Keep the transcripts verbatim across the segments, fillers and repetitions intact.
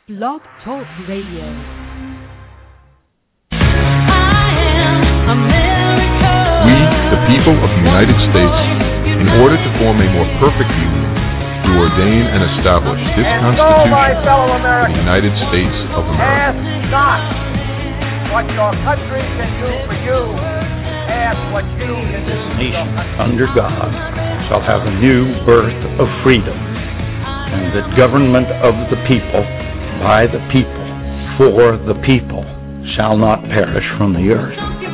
Blog Talk Radio. We, the people of the United States, in order to form a more perfect union, do ordain and establish this and Constitution so, of the United States of America. Ask not what your country can do for you. Ask what you can do for your Nation country. under God shall have a new birth of freedom, and the government of the people, by the people, for the people, shall not perish from the earth.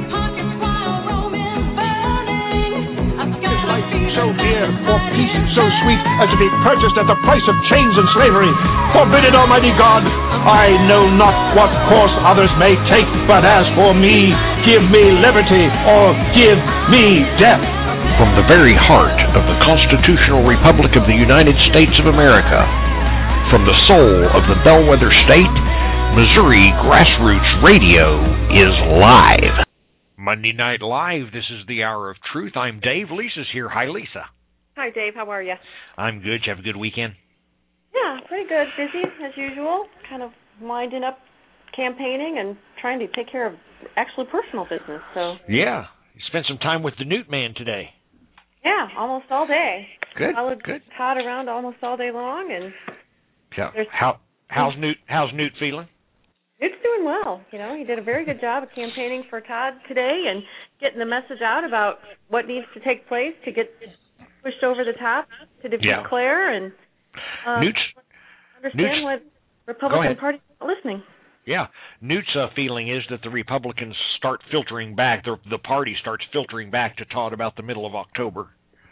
So dear, for peace so sweet as to be purchased at the price of chains and slavery. Forbid it, Almighty God. I know not what course others may take, but as for me, give me liberty or give me death. From the very heart of the constitutional republic of the United States of America, from the soul of the bellwether state, Missouri Grassroots Radio is live. Monday Night Live, this is the Hour of Truth. I'm Dave. Lisa's here. Hi, Lisa. Hi, Dave. How are you? I'm good. Did you have a good weekend? Yeah, pretty good. Busy, as usual. Kind of winding up campaigning and trying to take care of actually personal business. So Yeah. You spent some time with the Newt Man today. Yeah, almost all day. Good, Followed good. Todd around almost all day long. and Yeah. There's- How How's Newt How's Newt feeling? It's doing well. You know, he did a very good job of campaigning for Todd today and getting the message out about what needs to take place to get pushed over the top to defeat Yeah. Claire and uh, Newt's understand Newt's- what Go Republican ahead. Party is not listening. Yeah. Newt's uh, feeling is that the Republicans start filtering back, the, the party starts filtering back to Todd about the middle of October.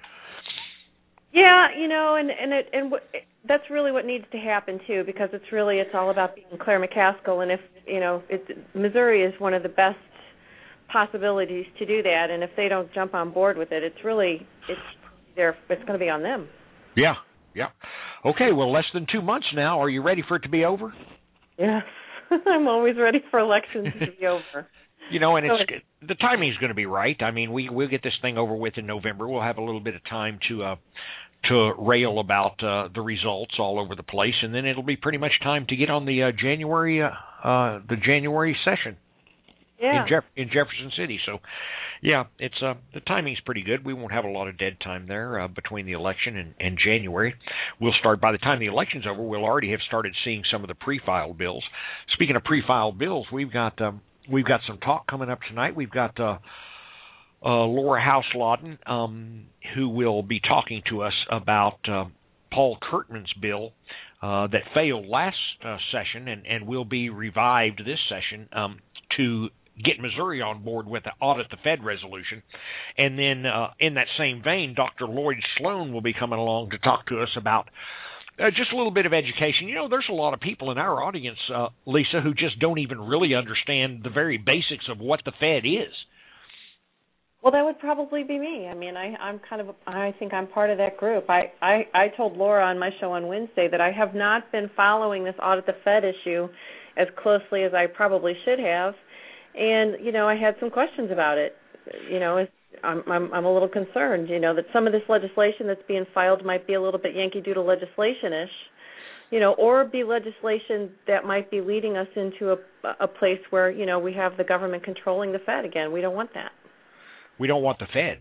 Yeah, you know, and and it and w- that's really what needs to happen too, because it's really it's all about being Claire McCaskill, and if you know, it, Missouri is one of the best possibilities to do that, and if they don't jump on board with it, it's really it's there it's going to be on them. Yeah, yeah. Okay, well, less than two months now. Are you ready for it to be over? Yes, I'm always ready for elections to be over. You know, and So it's the timing's going to be right. I mean, we we'll get this thing over with in November. We'll have a little bit of time to uh, to rail about uh, the results all over the place, and then it'll be pretty much time to get on the uh, January uh, uh, the January session Yeah. in Jeff- in Jefferson City. So, yeah, it's uh, the timing's pretty good. We won't have a lot of dead time there uh, between the election and, and January. We'll start by the time the election's over. We'll already have started seeing some of the pre-filed bills. Speaking of pre-filed bills, we've got. Um, We've got some talk coming up tonight. We've got uh, uh, Laura House-Lawton, um, who will be talking to us about uh, Paul Curtman's bill uh, that failed last uh, session and, and will be revived this session um, to get Missouri on board with the audit the Fed resolution. And then uh, in that same vein, Doctor Lloyd Sloan will be coming along to talk to us about Uh, just a little bit of education. You know, there's a lot of people in our audience, uh, Lisa, who just don't even really understand the very basics of what the Fed is. Well, that would probably be me. I mean, I, I'm kind of, I think I'm part of that group. I, I, I told Laura on my show on Wednesday that I have not been following this audit the Fed issue as closely as I probably should have. And, you know, I had some questions about it. You know, it's, I'm, I'm I'm a little concerned, you know, that some of this legislation that's being filed might be a little bit Yankee Doodle legislation-ish, you know, or be legislation that might be leading us into a, a place where, you know, we have the government controlling the Fed again. We don't want that. We don't want the Fed.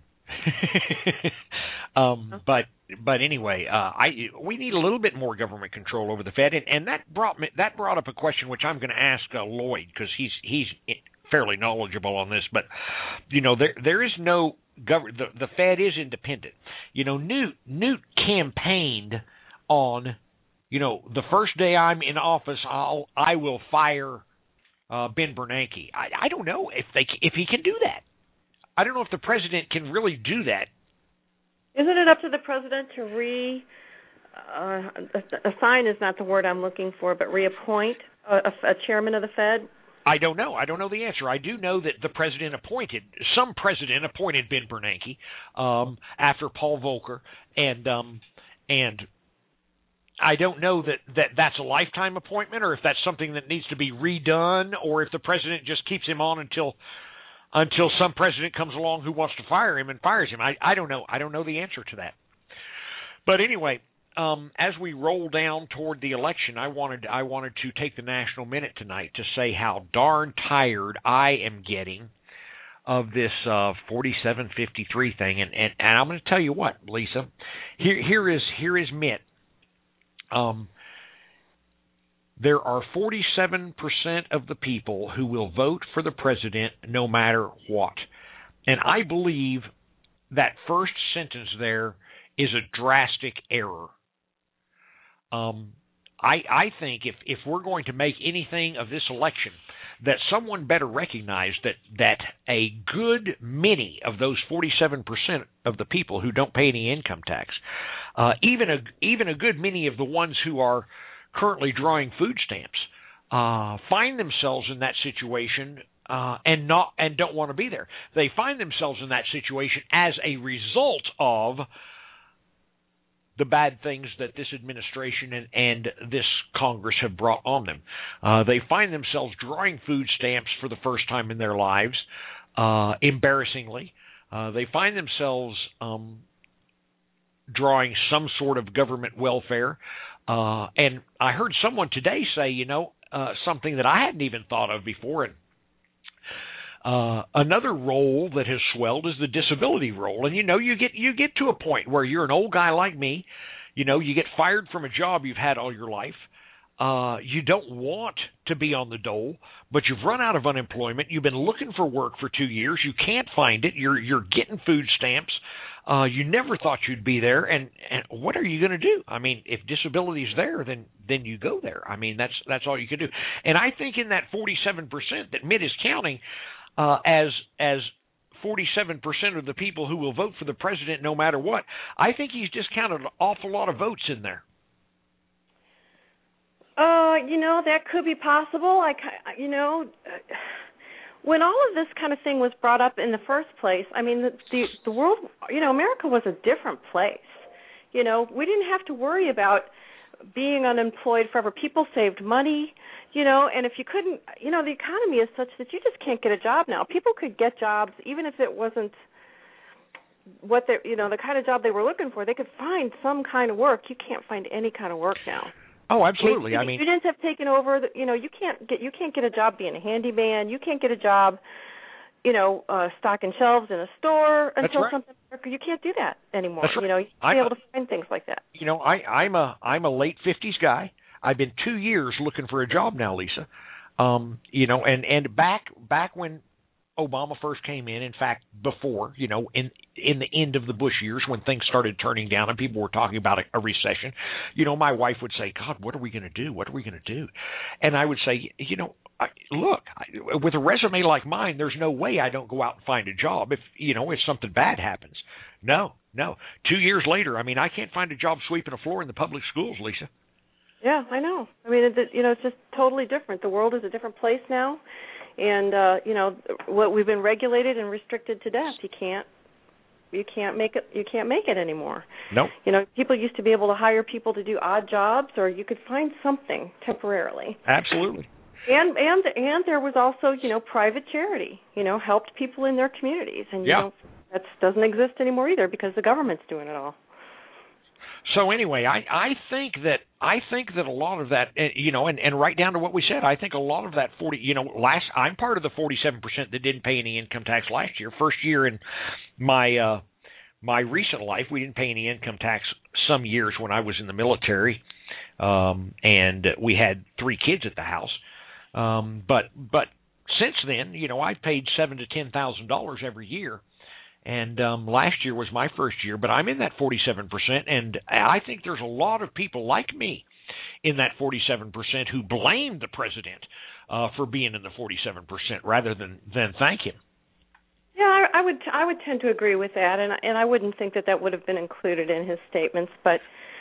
um, but but anyway, uh, I we need a little bit more government control over the Fed, and, and that brought me, that brought up a question which I'm going to ask uh, Lloyd, because he's he's fairly knowledgeable on this. But you know, there there is no gov- the the Fed is independent. You know, Newt Newt campaigned on, you know, the first day I'm in office, I'll I will fire uh, Ben Bernanke. I, I don't know if they if he can do that. I don't know if the president can really do that. Isn't it up to the president to re uh, assign is not the word I'm looking for, but reappoint a, a chairman of the Fed? I don't know. I don't know the answer. I do know that the president appointed, some president appointed Ben Bernanke um, after Paul Volcker, and um, and I don't know that, that that's a lifetime appointment, or if that's something that needs to be redone, or if the president just keeps him on until until some president comes along who wants to fire him and fires him. I, I don't know. I don't know the answer to that. But anyway, um, as we roll down toward the election, I wanted I wanted to take the National Minute tonight to say how darn tired I am getting of this uh, forty-seven fifty-three thing, and, and, and I'm going to tell you what, Lisa. Here here is here is Mitt. Um, there are forty-seven percent of the people who will vote for the president no matter what, and I believe that first sentence there is a drastic error. Um, I I think if if we're going to make anything of this election, that someone better recognize that, that a good many of those forty-seven percent of the people who don't pay any income tax, uh, even a even a good many of the ones who are currently drawing food stamps, uh, find themselves in that situation uh, and not and don't want to be there. They find themselves in that situation as a result of the bad things that this administration and, and this Congress have brought on them. Uh, they find themselves drawing food stamps for the first time in their lives, uh, embarrassingly. Uh, they find themselves um, drawing some sort of government welfare. Uh, and I heard someone today say, you know, uh, something that I hadn't even thought of before, and Uh, another role that has swelled is the disability role. And, you know, you get you get to a point where you're an old guy like me, you know, you get fired from a job you've had all your life. Uh, you don't want to be on the dole, but you've run out of unemployment. You've been looking for work for two years. You can't find it. You're you're getting food stamps. Uh, you never thought you'd be there. And, and what are you going to do? I mean, if disability is there, then then you go there. I mean, that's that's all you can do. And I think in that forty-seven percent that Mitt is counting, Uh, as as forty-seven percent of the people who will vote for the president no matter what, I think he's discounted an awful lot of votes in there. Uh, you know, that could be possible. I, you know, when all of this kind of thing was brought up in the first place, I mean, the, the the world, you know, America was a different place. You know, we didn't have to worry about being unemployed forever. People saved money. You know, and if you couldn't, you know, the economy is such that you just can't get a job now. People could get jobs even if it wasn't what they, you know, the kind of job they were looking for. They could find some kind of work. You can't find any kind of work now. Oh, absolutely. I mean, unions have taken over. The, you know, you can't get you can't get a job being a handyman. You can't get a job, you know, uh, stocking shelves in a store until right. something. You can't do that anymore. That's right. You know, you can't be able to find things like that. You know, I, I'm a I'm a late fifties guy. I've been two years looking for a job now, Lisa. Um, you know, and, and back back when Obama first came in, in fact, before, you know, in in the end of the Bush years when things started turning down and people were talking about a, a recession, you know, my wife would say, God, what are we going to do? What are we going to do? And I would say, you know, I, look, I, with a resume like mine, there's no way I don't go out and find a job if, you know, if something bad happens. No, no. Two years later, I mean, I can't find a job sweeping a floor in the public schools, Lisa. Yeah, I know. I mean, it, you know, it's just totally different. The world is a different place now, and uh, you know, what we've been regulated and restricted to death. You can't, you can't make it. You can't make it anymore. No. Nope. You know, people used to be able to hire people to do odd jobs, or you could find something temporarily. Absolutely. And and and there was also, you know, private charity. You know, helped people in their communities, and you yeah. know, that doesn't exist anymore either because the government's doing it all. So anyway, I, I think that I think that a lot of that, you know, and, and right down to what we said, I think a lot of that forty, you know, last I'm part of the forty-seven percent that didn't pay any income tax last year. First year in my uh, my recent life, we didn't pay any income tax. Some years when I was in the military, um, and we had three kids at the house. Um, but but since then, you know, I've paid seven to ten thousand dollars every year. And um, last year was my first year, but I'm in that forty-seven percent, and I think there's a lot of people like me in that forty-seven percent who blame the president uh, for being in the forty-seven percent rather than, than thank him. Yeah, I, I would I would tend to agree with that, and and I wouldn't think that that would have been included in his statements, but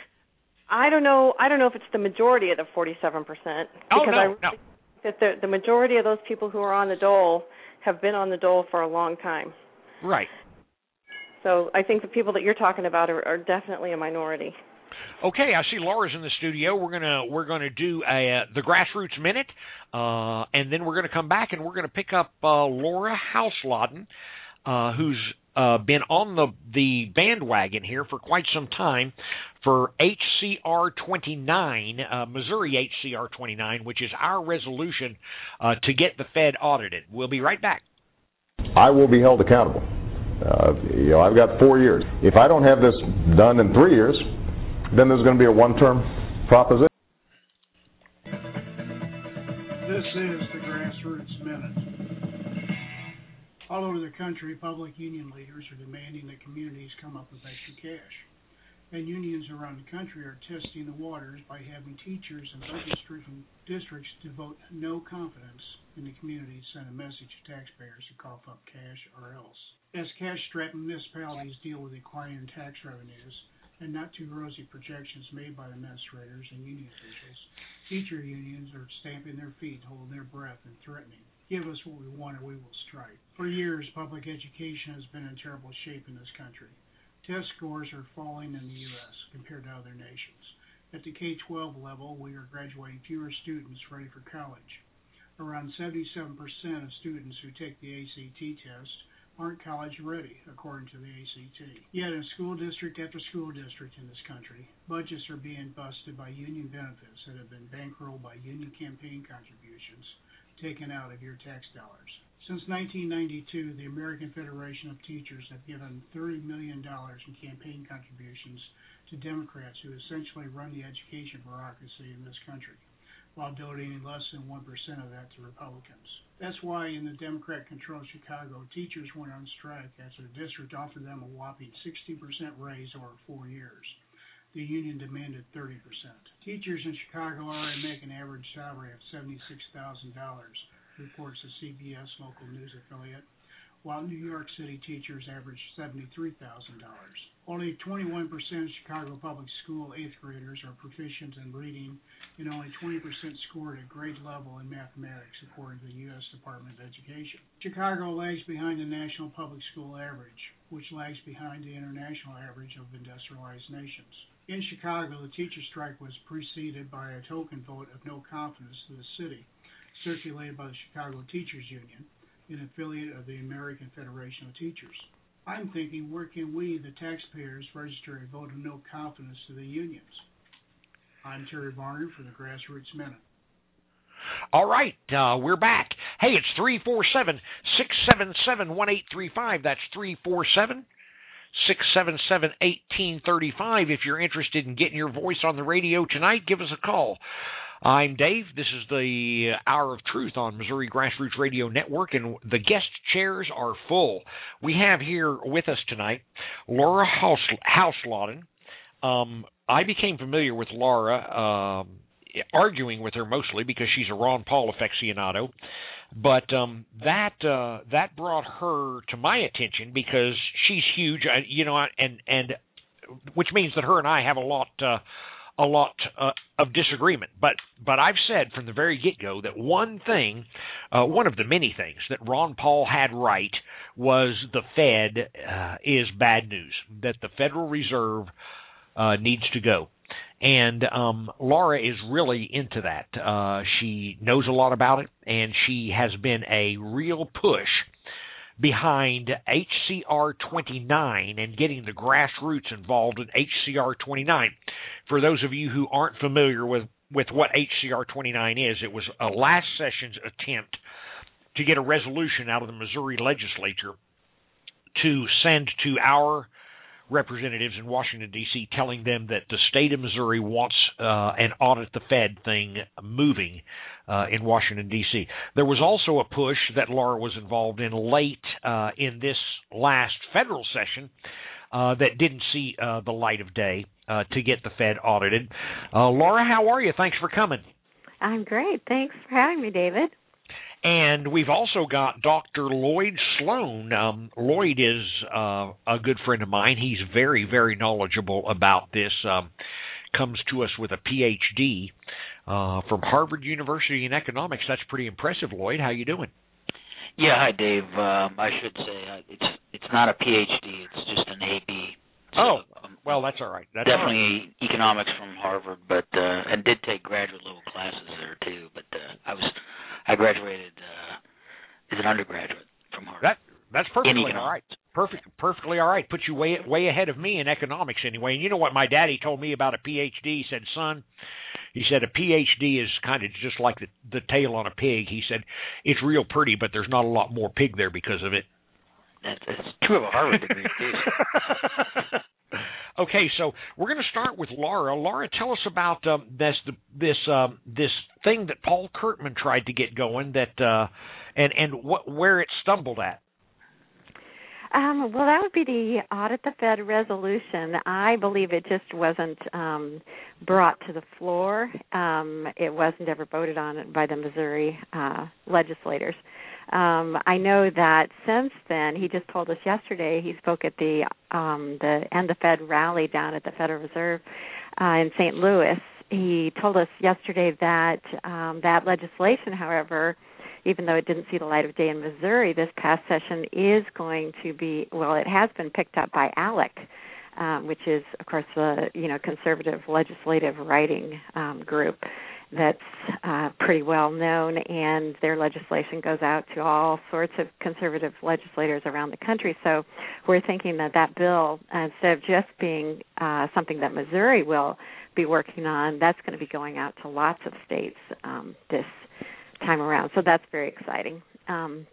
I don't know I don't know if it's the majority of the forty-seven percent because oh, no, I really no. think that the the majority of those people who are on the dole have been on the dole for a long time. Right. So I think the people that you're talking about are, are definitely a minority. Okay, I see Laura's in the studio. We're gonna we're gonna do a uh, the Grassroots Minute, uh, and then we're gonna come back and we're gonna pick up uh, Laura Hausladen, uh, who's uh, been on the, the bandwagon here for quite some time for H C R twenty-nine, uh, Missouri H C R twenty-nine, which is our resolution uh, to get the Fed audited. We'll be right back. I will be held accountable. Uh, you know, I've got four years. If I don't have this done in three years, then there's going to be a one-term proposition. This is the Grassroots Minute. All over the country, public union leaders are demanding that communities come up with extra cash. And unions around the country are testing the waters by having teachers and budget-stricken districts devote no confidence in the community to send a message to taxpayers to cough up cash or else. As cash-strapped municipalities deal with declining tax revenues and not too rosy projections made by administrators and union officials, teacher unions are stamping their feet, holding their breath, and threatening. Give us what we want or we will strike. For years, public education has been in terrible shape in this country. Test scores are falling in the U S compared to other nations. At the K twelve level, we are graduating fewer students ready for college. Around seventy-seven percent of students who take the A C T test aren't college ready, according to the A C T. Yet in school district after school district in this country, budgets are being busted by union benefits that have been bankrolled by union campaign contributions taken out of your tax dollars. Since nineteen ninety-two, the American Federation of Teachers have given thirty million dollars in campaign contributions to Democrats who essentially run the education bureaucracy in this country, while donating less than one percent of that to Republicans. That's why in the Democrat-controlled Chicago, teachers went on strike after the district offered them a whopping sixty percent raise over four years. The union demanded thirty percent. Teachers in Chicago already make an average salary of seventy-six thousand dollars, reports a C B S local news affiliate, while New York City teachers average seventy-three thousand dollars. Only twenty-one percent of Chicago public school eighth graders are proficient in reading, and only twenty percent scored at grade level in mathematics, according to the U S Department of Education. Chicago lags behind the national public school average, which lags behind the international average of industrialized nations. In Chicago, the teacher strike was preceded by a token vote of no confidence to the city, circulated by the Chicago Teachers Union, an affiliate of the American Federation of Teachers. I'm thinking, where can we, the taxpayers, register a vote of no confidence to the unions? I'm Terry Barnard for the Grassroots Minute. All right, uh, we're back. Hey, it's three four seven, six seven seven, one eight three five. That's three four seven, six seven seven, one eight three five. If you're interested in getting your voice on the radio tonight, give us a call. I'm Dave. This is the Hour of Truth on Missouri Grassroots Radio Network, and the guest chairs are full. We have here with us tonight Laura Hausladen. Um, I became familiar with Laura, um, arguing with her mostly because she's a Ron Paul aficionado, but um, that uh, that brought her to my attention because she's huge, you know, and and which means that her and I have a lot. Uh, a lot uh, of disagreement. But but I've said from the very get-go that one thing, uh, one of the many things that Ron Paul had right was the Fed uh, is bad news, that the Federal Reserve uh, needs to go. And um, Laura is really into that. Uh, she knows a lot about it, and she has been a real push behind H C R twenty-nine and getting the grassroots involved in H C R twenty-nine. For those of you who aren't familiar with, with what H C R twenty-nine is, it was a last session's attempt to get a resolution out of the Missouri legislature to send to our representatives in Washington, D C, telling them that the state of Missouri wants uh, an audit the Fed thing moving uh, in Washington, D C. There was also a push that Laura was involved in late uh, in this last federal session uh, that didn't see uh, the light of day uh, to get the Fed audited. Uh, Laura, how are you? Thanks for coming. I'm great. Thanks for having me, David. And we've also got Doctor Lloyd Sloan. Um, Lloyd is uh, a good friend of mine. He's very, very knowledgeable about this. Um, comes to us with a P H D uh, from Harvard University in economics. That's pretty impressive, Lloyd. How you doing? Yeah, hi, Dave. Um, I should say uh, it's it's not a P H D. It's just an A B. So, oh, um, well, that's all right. That's definitely all right. Economics from Harvard, but uh, and did take graduate level classes there too. But uh, I was I graduated uh, as an undergraduate from Harvard. That that's perfectly all right. Perfect, perfectly all right. Put you way way ahead of me in economics anyway. And you know what my daddy told me about a P H D? He said, son, he said a P H D is kind of just like the, the tail on a pig. He said, it's real pretty, but there's not a lot more pig there because of it. That's, that's true of a Harvard degree, too. Okay, so we're going to start with Laura. Laura, tell us about um, this this um, this thing that Paul Curtman tried to get going, that uh, and and what where it stumbled at. Um, well, that would be the Audit the Fed resolution. I believe it just wasn't um, brought to the floor. Um, it wasn't ever voted on by the Missouri uh, legislators. Um, I know that since then, he just told us yesterday, he spoke at the um, the End the Fed rally down at the Federal Reserve uh, in Saint Louis. He told us yesterday that um, that legislation, however, even though it didn't see the light of day in Missouri this past session, is going to be, well, it has been picked up by ALEC, um, which is, of course, the you know conservative legislative writing um, group that's uh, pretty well known, and their legislation goes out to all sorts of conservative legislators around the country. So we're thinking that that bill, instead of just being uh, something that Missouri will be working on, that's going to be going out to lots of states um, this time around. So that's very exciting. Um,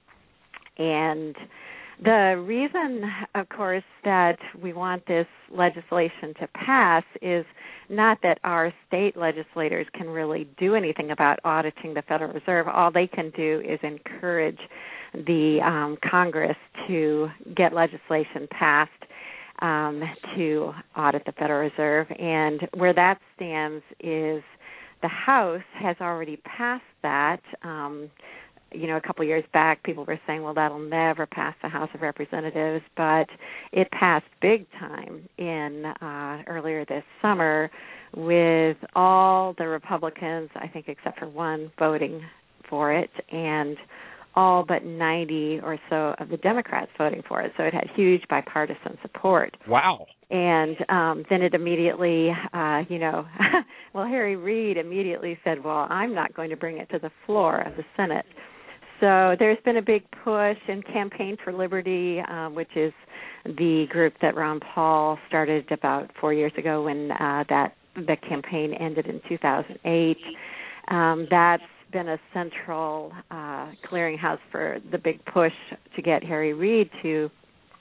and the reason, of course, that we want this legislation to pass is not that our state legislators can really do anything about auditing the Federal Reserve. All they can do is encourage the um, Congress to get legislation passed um, to audit the Federal Reserve. And where that stands is the House has already passed that. Um, you know, a couple of years back, people were saying, well, that'll never pass the House of Representatives, but it passed big time in uh, earlier this summer with all the Republicans, I think except for one, voting for it, and all but ninety or so of the Democrats voting for it. So it had huge bipartisan support. Wow. And um, then it immediately, uh, you know, well, Harry Reid immediately said, well, I'm not going to bring it to the floor of the Senate. So there's been a big push in Campaign for Liberty, uh, which is the group that Ron Paul started about four years ago when uh, that the campaign ended in two thousand eight. Um, that's been a central uh, clearinghouse for the big push to get Harry Reid to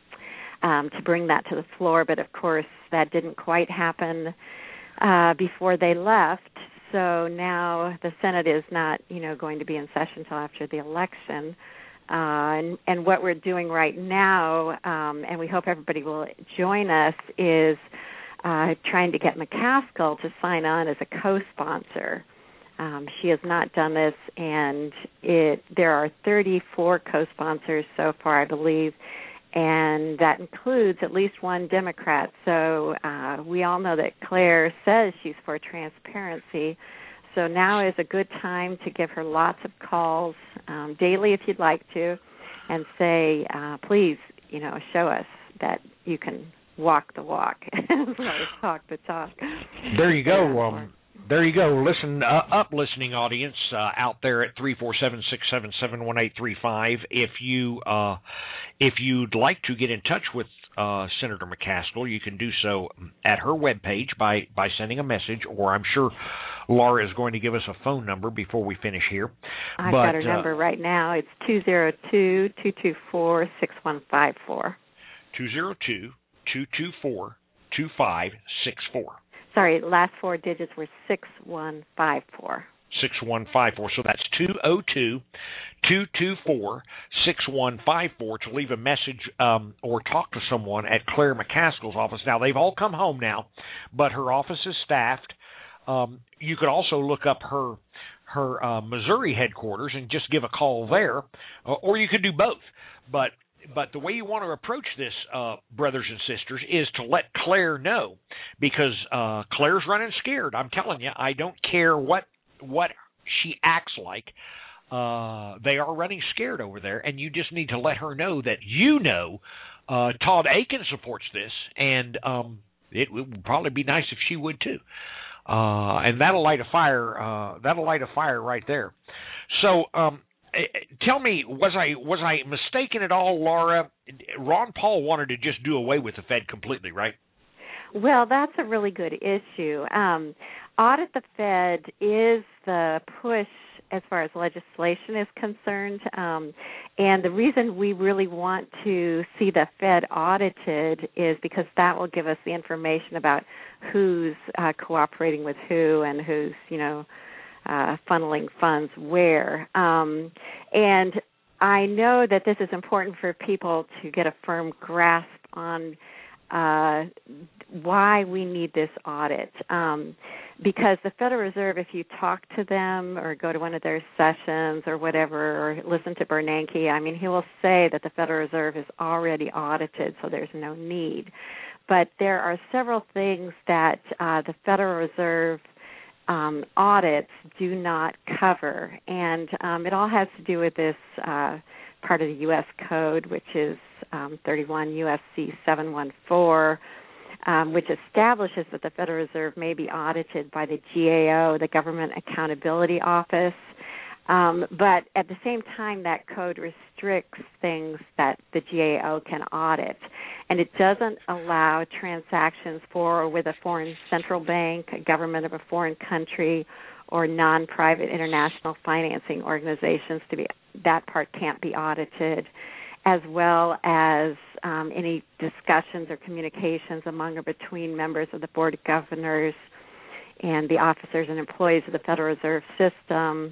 um, to bring that to the floor. But, of course, that didn't quite happen uh, before they left. So now the Senate is not, you know, going to be in session until after the election. Uh, and, and what we're doing right now, um, and we hope everybody will join us, is uh, trying to get McCaskill to sign on as a co-sponsor. Um, she has not done this, and it there are thirty-four co-sponsors so far, I believe, and that includes at least one Democrat. So uh, we all know that Claire says she's for transparency. So now is a good time to give her lots of calls um, daily if you'd like to, and say, uh, please, you know, show us that you can walk the walk as well as talk the talk. There you go. Um, there you go. Listen uh, up, listening audience uh, out there at three four seven, six seven seven, one eight three five. If you uh, if you'd like to get in touch with uh, Senator McCaskill, you can do so at her webpage by by sending a message, or I'm sure Laura is going to give us a phone number before we finish here. I've but, got her uh, number right now. It's two zero two, two two four, six one five four. two zero two, two two four, two five six four. Sorry, last four digits were six one five four. six one five four. So that's two zero two, two two four, six one five four to leave a message um, or talk to someone at Claire McCaskill's office. Now, they've all come home now, but her office is staffed. Um, you could also look up her her uh, Missouri headquarters and just give a call there, uh, or you could do both. But But the way you want to approach this, uh, brothers and sisters, is to let Claire know, because uh, Claire's running scared. I'm telling you, I don't care what what she acts like. Uh, they are running scared over there, and you just need to let her know that you know uh, Todd Akin supports this, and um, it would probably be nice if she would too. Uh, and that'll light a fire. Uh, that'll light a fire right there. So. Um, tell me, was I was I mistaken at all, Laura? Ron Paul wanted to just do away with the Fed completely, right? Well, that's a really good issue. Um, audit the Fed is the push as far as legislation is concerned, um, and the reason we really want to see the Fed audited is because that will give us the information about who's uh, cooperating with who and who's, you know, uh, funneling funds where. Um, and I know that this is important for people to get a firm grasp on uh, why we need this audit. Um, because the Federal Reserve, if you talk to them or go to one of their sessions or whatever, or listen to Bernanke, I mean, he will say that the Federal Reserve is already audited, so there's no need. But there are several things that uh, the Federal Reserve um, audits do not cover, and um, it all has to do with this uh, part of the U S Code, which is um, thirty-one U S C seven one four, um, which establishes that the Federal Reserve may be audited by the G A O, the Government Accountability Office. Um, but at the same time, that code restricts things that the G A O can audit, and it doesn't allow transactions for or with a foreign central bank, a government of a foreign country, or non-private international financing organizations to be. That part can't be audited, as well as um, any discussions or communications among or between members of the Board of Governors and the officers and employees of the Federal Reserve System.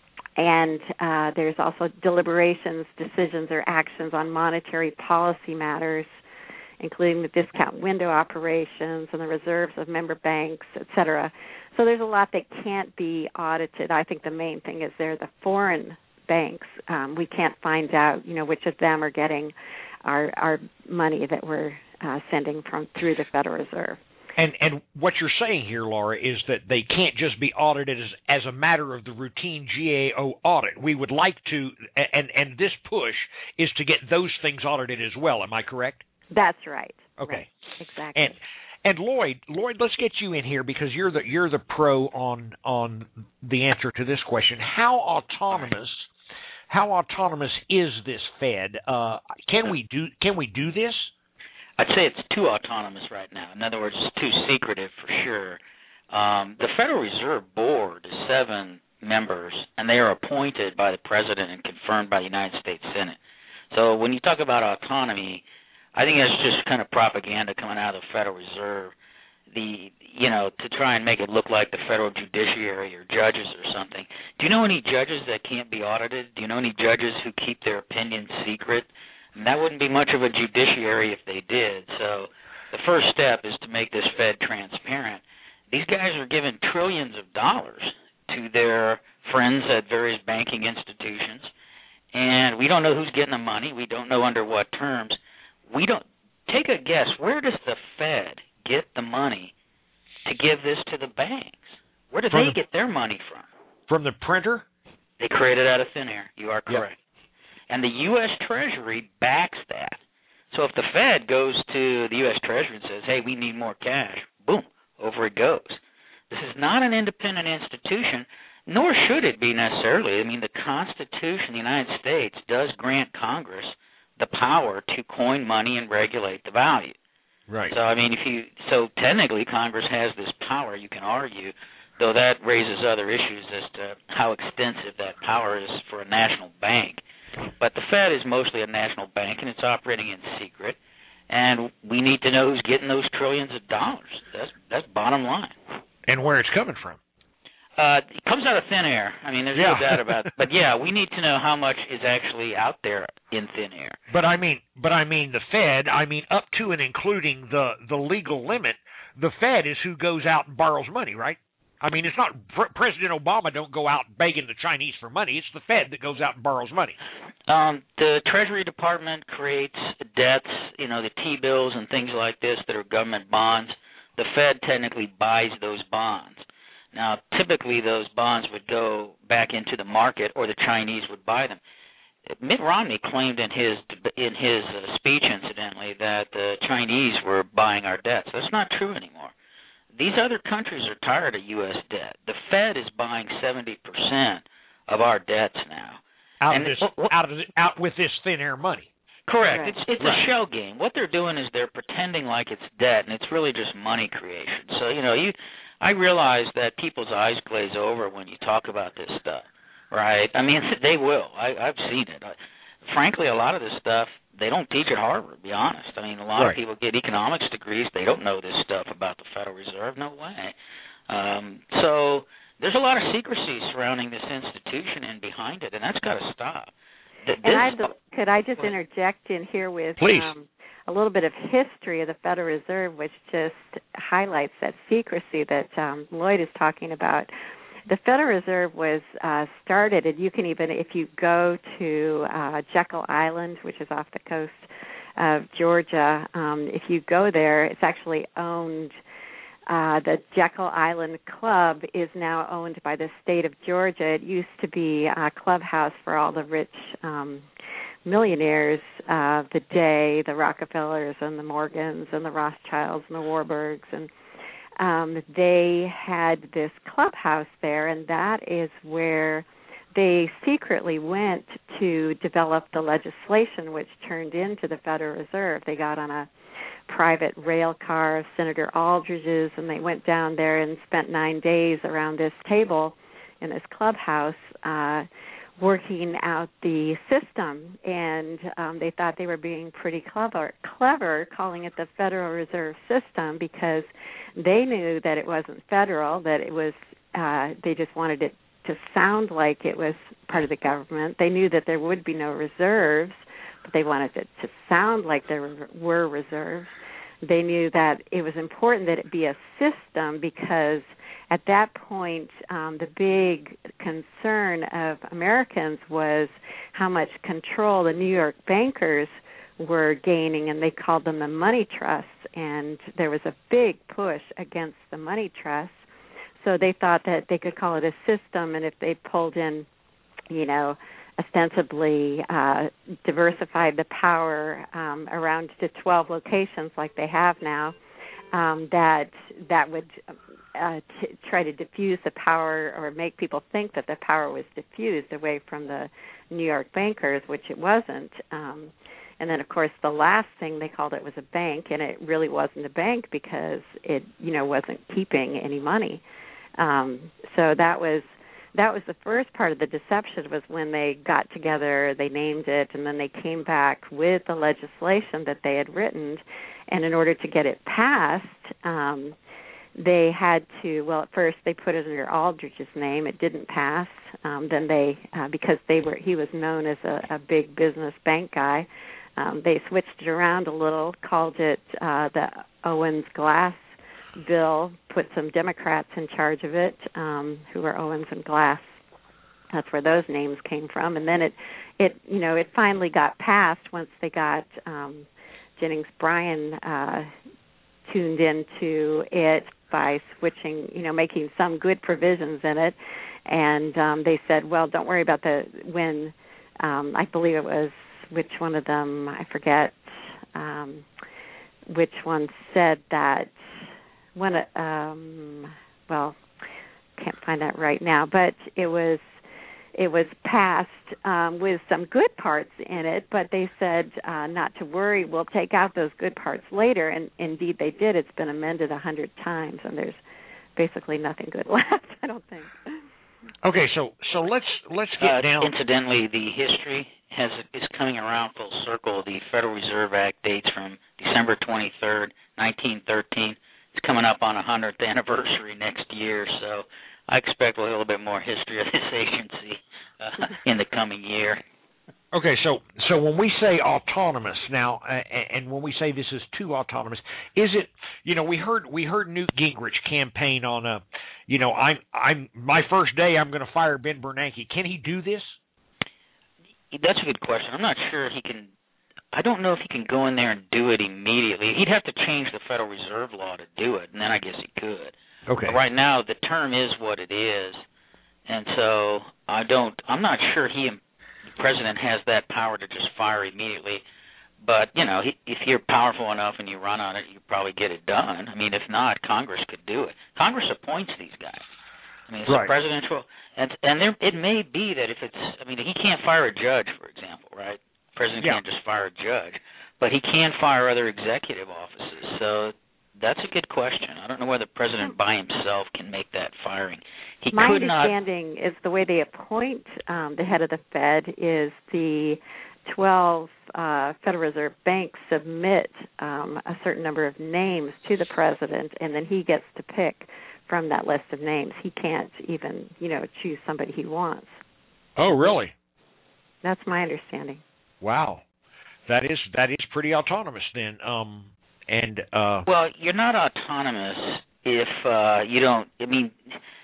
And uh, there's also deliberations, decisions, or actions on monetary policy matters, including the discount window operations and the reserves of member banks, et cetera. So there's a lot that can't be audited. I think the main thing is they're the foreign banks. Um, we can't find out, you know, which of them are getting our our money that we're uh, sending from through the Federal Reserve. And and what you're saying here, Laura, is that they can't just be audited as, as a matter of the routine G A O audit. We would like to, and, and this push is to get those things audited as well. Am I correct? That's right. Okay. Right. Exactly. And and Lloyd, Lloyd, let's get you in here because you're the you're the pro on on the answer to this question. How autonomous how autonomous is this Fed? Uh, can we do can we do this? I'd say it's too autonomous right now. In other words, it's too secretive for sure. Um, the Federal Reserve Board is seven members, and they are appointed by the President and confirmed by the United States Senate. So when you talk about autonomy, I think that's just kind of propaganda coming out of the Federal Reserve. The you know to try and make it look like the federal judiciary or judges or something. Do you know any judges that can't be audited? Do you know any judges who keep their opinions secret? And that wouldn't be much of a judiciary if they did. So the first step is to make this Fed transparent. These guys are giving trillions of dollars to their friends at various banking institutions, and we don't know who's getting the money. We don't know under what terms. We don't take a guess. Where does the Fed get the money to give this to the banks? Where do from they the, get their money from? From the printer? They create it out of thin air. You are correct. Yep. And the U S Treasury backs that. So if the Fed goes to the U S Treasury and says, hey, we need more cash, boom, over it goes. This is not an independent institution, nor should it be necessarily. I mean, the Constitution of the United States does grant Congress the power to coin money and regulate the value. Right. So, I mean, if you so technically Congress has this power, you can argue, though that raises other issues as to how extensive that power is for a national bank. But the Fed is mostly a national bank, and it's operating in secret, and we need to know who's getting those trillions of dollars. That's that's bottom line. And where it's coming from. Uh, it comes out of thin air. I mean, there's yeah. no doubt about it. But, yeah, we need to know how much is actually out there in thin air. But I mean, but I mean the Fed, I mean up to and including the, the legal limit, the Fed is who goes out and borrows money, right? I mean, it's not President Obama don't go out begging the Chinese for money. It's the Fed that goes out and borrows money. Um, the Treasury Department creates debts, you know, the T-bills and things like this that are government bonds. The Fed technically buys those bonds. Now, typically those bonds would go back into the market, or the Chinese would buy them. Mitt Romney claimed in his in his uh, speech, incidentally, that the Chinese were buying our debts. That's not true anymore. These other countries are tired of U S debt. The Fed is buying seventy percent of our debts now. out and of this what, what, out of the, out with this thin air money. Correct. Right. It's it's Right. a shell game. What they're doing is they're pretending like it's debt, and it's really just money creation. So you know, you, I realize that people's eyes glaze over when you talk about this stuff, right? I mean, they will. I, I've seen it. I, frankly, a lot of this stuff they don't teach at Harvard. To be honest, I mean, a lot Right. of people get economics degrees. They don't know this stuff about the Federal Reserve. No way. Um, so there's a lot of secrecy surrounding this institution and behind it, and that's got to stop. Th- And I this- could I just interject in here with Please. um, a little bit of history of the Federal Reserve, which just highlights that secrecy that um, Lloyd is talking about. The Federal Reserve was uh, started, and you can even, if you go to uh, Jekyll Island, which is off the coast of Georgia, um, if you go there, it's actually owned. Uh, the Jekyll Island Club is now owned by the state of Georgia. It used to be a clubhouse for all the rich um, millionaires of the day, the Rockefellers and the Morgans and the Rothschilds and the Warburgs. And um, they had this clubhouse there, and that is where they secretly went to develop the legislation which turned into the Federal Reserve. They got on a private rail car of Senator Aldridge's, and they went down there and spent nine days around this table in this clubhouse uh, working out the system. And um, they thought they were being pretty clever, clever, calling it the Federal Reserve System, because they knew that it wasn't federal, that it was. Uh, they just wanted it to sound like it was part of the government. They knew that there would be no reserves, but they wanted it to sound like there were reserves. They knew that it was important that it be a system, because at that point um, the big concern of Americans was how much control the New York bankers were gaining, and they called them the money trusts, and there was a big push against the money trusts. So they thought that they could call it a system, and if they pulled in, you know, ostensibly uh, diversified the power um, around to twelve locations like they have now, um, that that would uh, t- try to diffuse the power or make people think that the power was diffused away from the New York bankers, which it wasn't. Um, and then, of course, the last thing they called it was a bank, and it really wasn't a bank because it, you know, wasn't keeping any money. Um, so that was that was the first part of the deception, was when they got together, they named it, and then they came back with the legislation that they had written. And in order to get it passed, um, they had to, well, at first they put it under Aldrich's name. It didn't pass. Um, then they, uh, because they were, he was known as a, a big business bank guy, um, they switched it around a little, called it uh, the Owens-Glass bill, put some Democrats in charge of it, um, who were Owens and Glass. That's where those names came from. And then it, it, you know, it finally got passed once they got um, Jennings Bryan uh, tuned into it by switching, you know, making some good provisions in it. And um, they said, well, don't worry about the when. Um, I believe it was which one of them, I forget, um, which one said that. When it, um, well, can't find that right now, but it was it was passed um, with some good parts in it, but they said uh, not to worry, we'll take out those good parts later, and indeed they did. It's been amended a hundred times, and there's basically nothing good left, I don't think. Okay, so so let's let's get uh, down. Incidentally, the history has is coming around full circle. The Federal Reserve Act dates from December twenty-third, nineteen thirteen. It's coming up on a hundredth anniversary next year, so I expect a little bit more history of this agency uh, in the coming year. Okay, so so when we say autonomous now, uh, and when we say this is too autonomous, is it? You know, we heard we heard Newt Gingrich campaign on a, you know, I'm I'm my first day I'm going to fire Ben Bernanke. Can he do this? That's a good question. I'm not sure he can. I don't know if he can go in there and do it immediately. He'd have to change the Federal Reserve law to do it, and then I guess he could. Okay. But right now, the term is what it is, and so I don't. I'm not sure he, the president, has that power to just fire immediately. But you know, he, if you're powerful enough and you run on it, you probably get it done. I mean, if not, Congress could do it. Congress appoints these guys. I mean, it's right. a presidential, and and there it may be that if it's, I mean, he can't fire a judge, for example, right? The president yeah. can't just fire a judge, but he can fire other executive offices. So that's a good question. I don't know whether the president by himself can make that firing. He My could not. understanding is the way they appoint um, the head of the Fed is the twelve uh, Federal Reserve banks submit um, a certain number of names to the president, and then he gets to pick from that list of names. He can't even, you know, choose somebody he wants. Oh, really? That's my understanding. Wow, that is that is pretty autonomous then. Um, and uh, well, you're not autonomous if uh, you don't. I mean,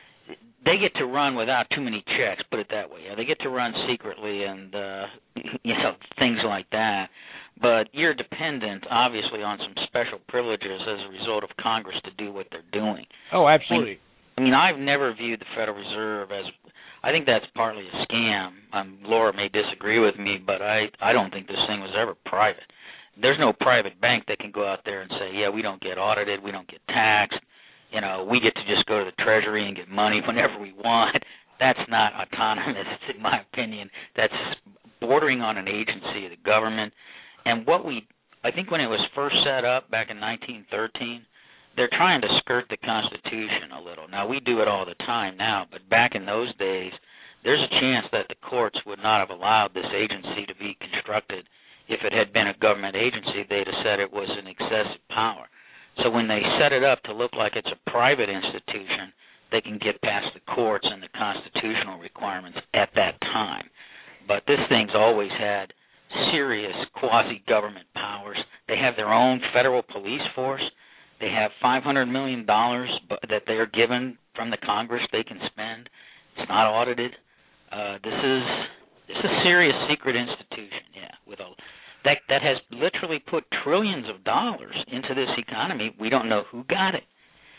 they get to run without too many checks. Put it that way. They get to run secretly and uh, you know, things like that. But you're dependent, obviously, on some special privileges as a result of Congress to do what they're doing. Oh, absolutely. I mean, I mean I've never viewed the Federal Reserve as. I think that's partly a scam. Um, Laura may disagree with me, but I, I don't think this thing was ever private. There's no private bank that can go out there and say, yeah, we don't get audited, we don't get taxed, you know, we get to just go to the Treasury and get money whenever we want. That's not autonomous, in my opinion. That's bordering on an agency of the government. And what we, I think when it was first set up back in nineteen thirteen, they're trying to skirt the Constitution a little. Now, we do it all the time now, but back in those days, there's a chance that the courts would not have allowed this agency to be constructed. If it had been a government agency, they'd have said it was an excessive power. So when they set it up to look like it's a private institution, they can get past the courts and the constitutional requirements at that time. But this thing's always had serious quasi-government powers. They have their own federal police force. They have five hundred million dollars that they are given from the Congress they can spend. It's not audited. Uh, this is this is a serious secret institution, yeah, with a that that has literally put trillions of dollars into this economy. We don't know who got it.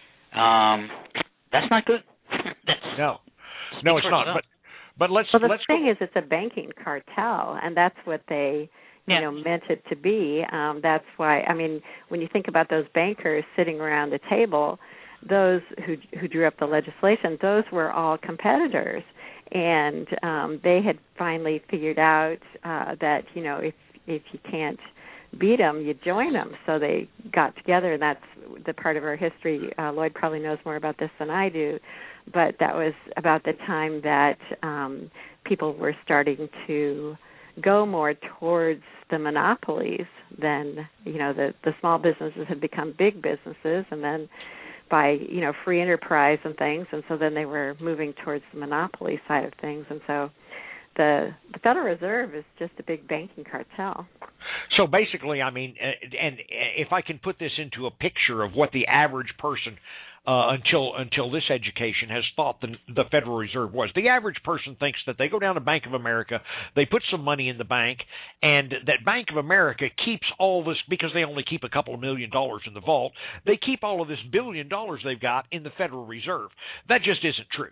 Um, that's not good. that's, no, no, it's not. But but let's well, the let's thing go. is, it's a banking cartel, and that's what they. you yeah. know, meant it to be. Um, that's why, I mean, when you think about those bankers sitting around the table, those who who drew up the legislation, those were all competitors. And um, they had finally figured out uh, that, you know, if if you can't beat them, you join them. So they got together, and that's the part of our history. Uh, Lloyd probably knows more about this than I do, but that was about the time that um, people were starting to go more towards the monopolies than, you know, the, the small businesses had become big businesses, and then by, you know, free enterprise and things, and so then they were moving towards the monopoly side of things, and so the, the Federal Reserve is just a big banking cartel. So basically, I mean, and if I can put this into a picture of what the average person uh, until until this education has thought the, the Federal Reserve was. The average person thinks that they go down to Bank of America, they put some money in the bank, and that Bank of America keeps all this, because they only keep a couple of million dollars in the vault, they keep all of this billion dollars they've got in the Federal Reserve. That just isn't true.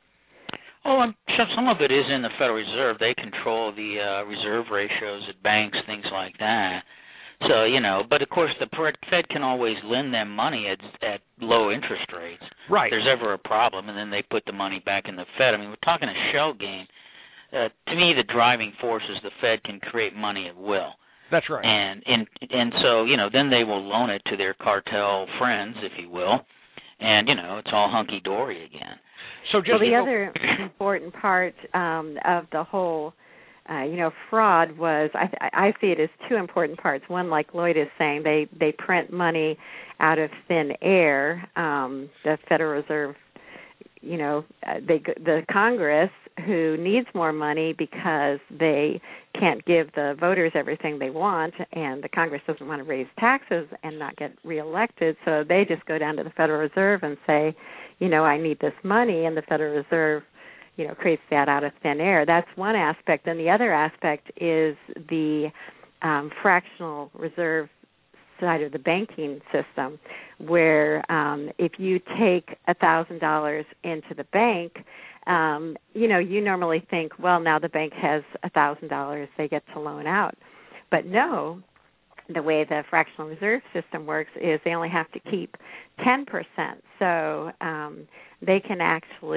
Oh, I'm sure some of it is in the Federal Reserve. They control the uh, reserve ratios at banks, things like that. So, you know, but of course the Fed can always lend them money at at low interest rates. Right. If there's ever a problem, and then they put the money back in the Fed. I mean, we're talking a shell game. Uh, to me, the driving force is the Fed can create money at will. That's right. And and and so, you know, then they will loan it to their cartel friends, if you will, and, you know, it's all hunky-dory again. So just well, the other important part um, of the whole, uh, you know, fraud was, I, I see it as two important parts. One, like Lloyd is saying, they, they print money out of thin air. Um, the Federal Reserve, you know, they the Congress, who needs more money because they can't give the voters everything they want, and the Congress doesn't want to raise taxes and not get reelected, so they just go down to the Federal Reserve and say, you know, I need this money, and the Federal Reserve, you know, creates that out of thin air. That's one aspect. And the other aspect is the um, fractional reserve side of the banking system, where um, if you take one thousand dollars into the bank, um, you know, you normally think, well, now the bank has one thousand dollars, they get to loan out. But no, the way the fractional reserve system works is they only have to keep ten percent. So um, they can actually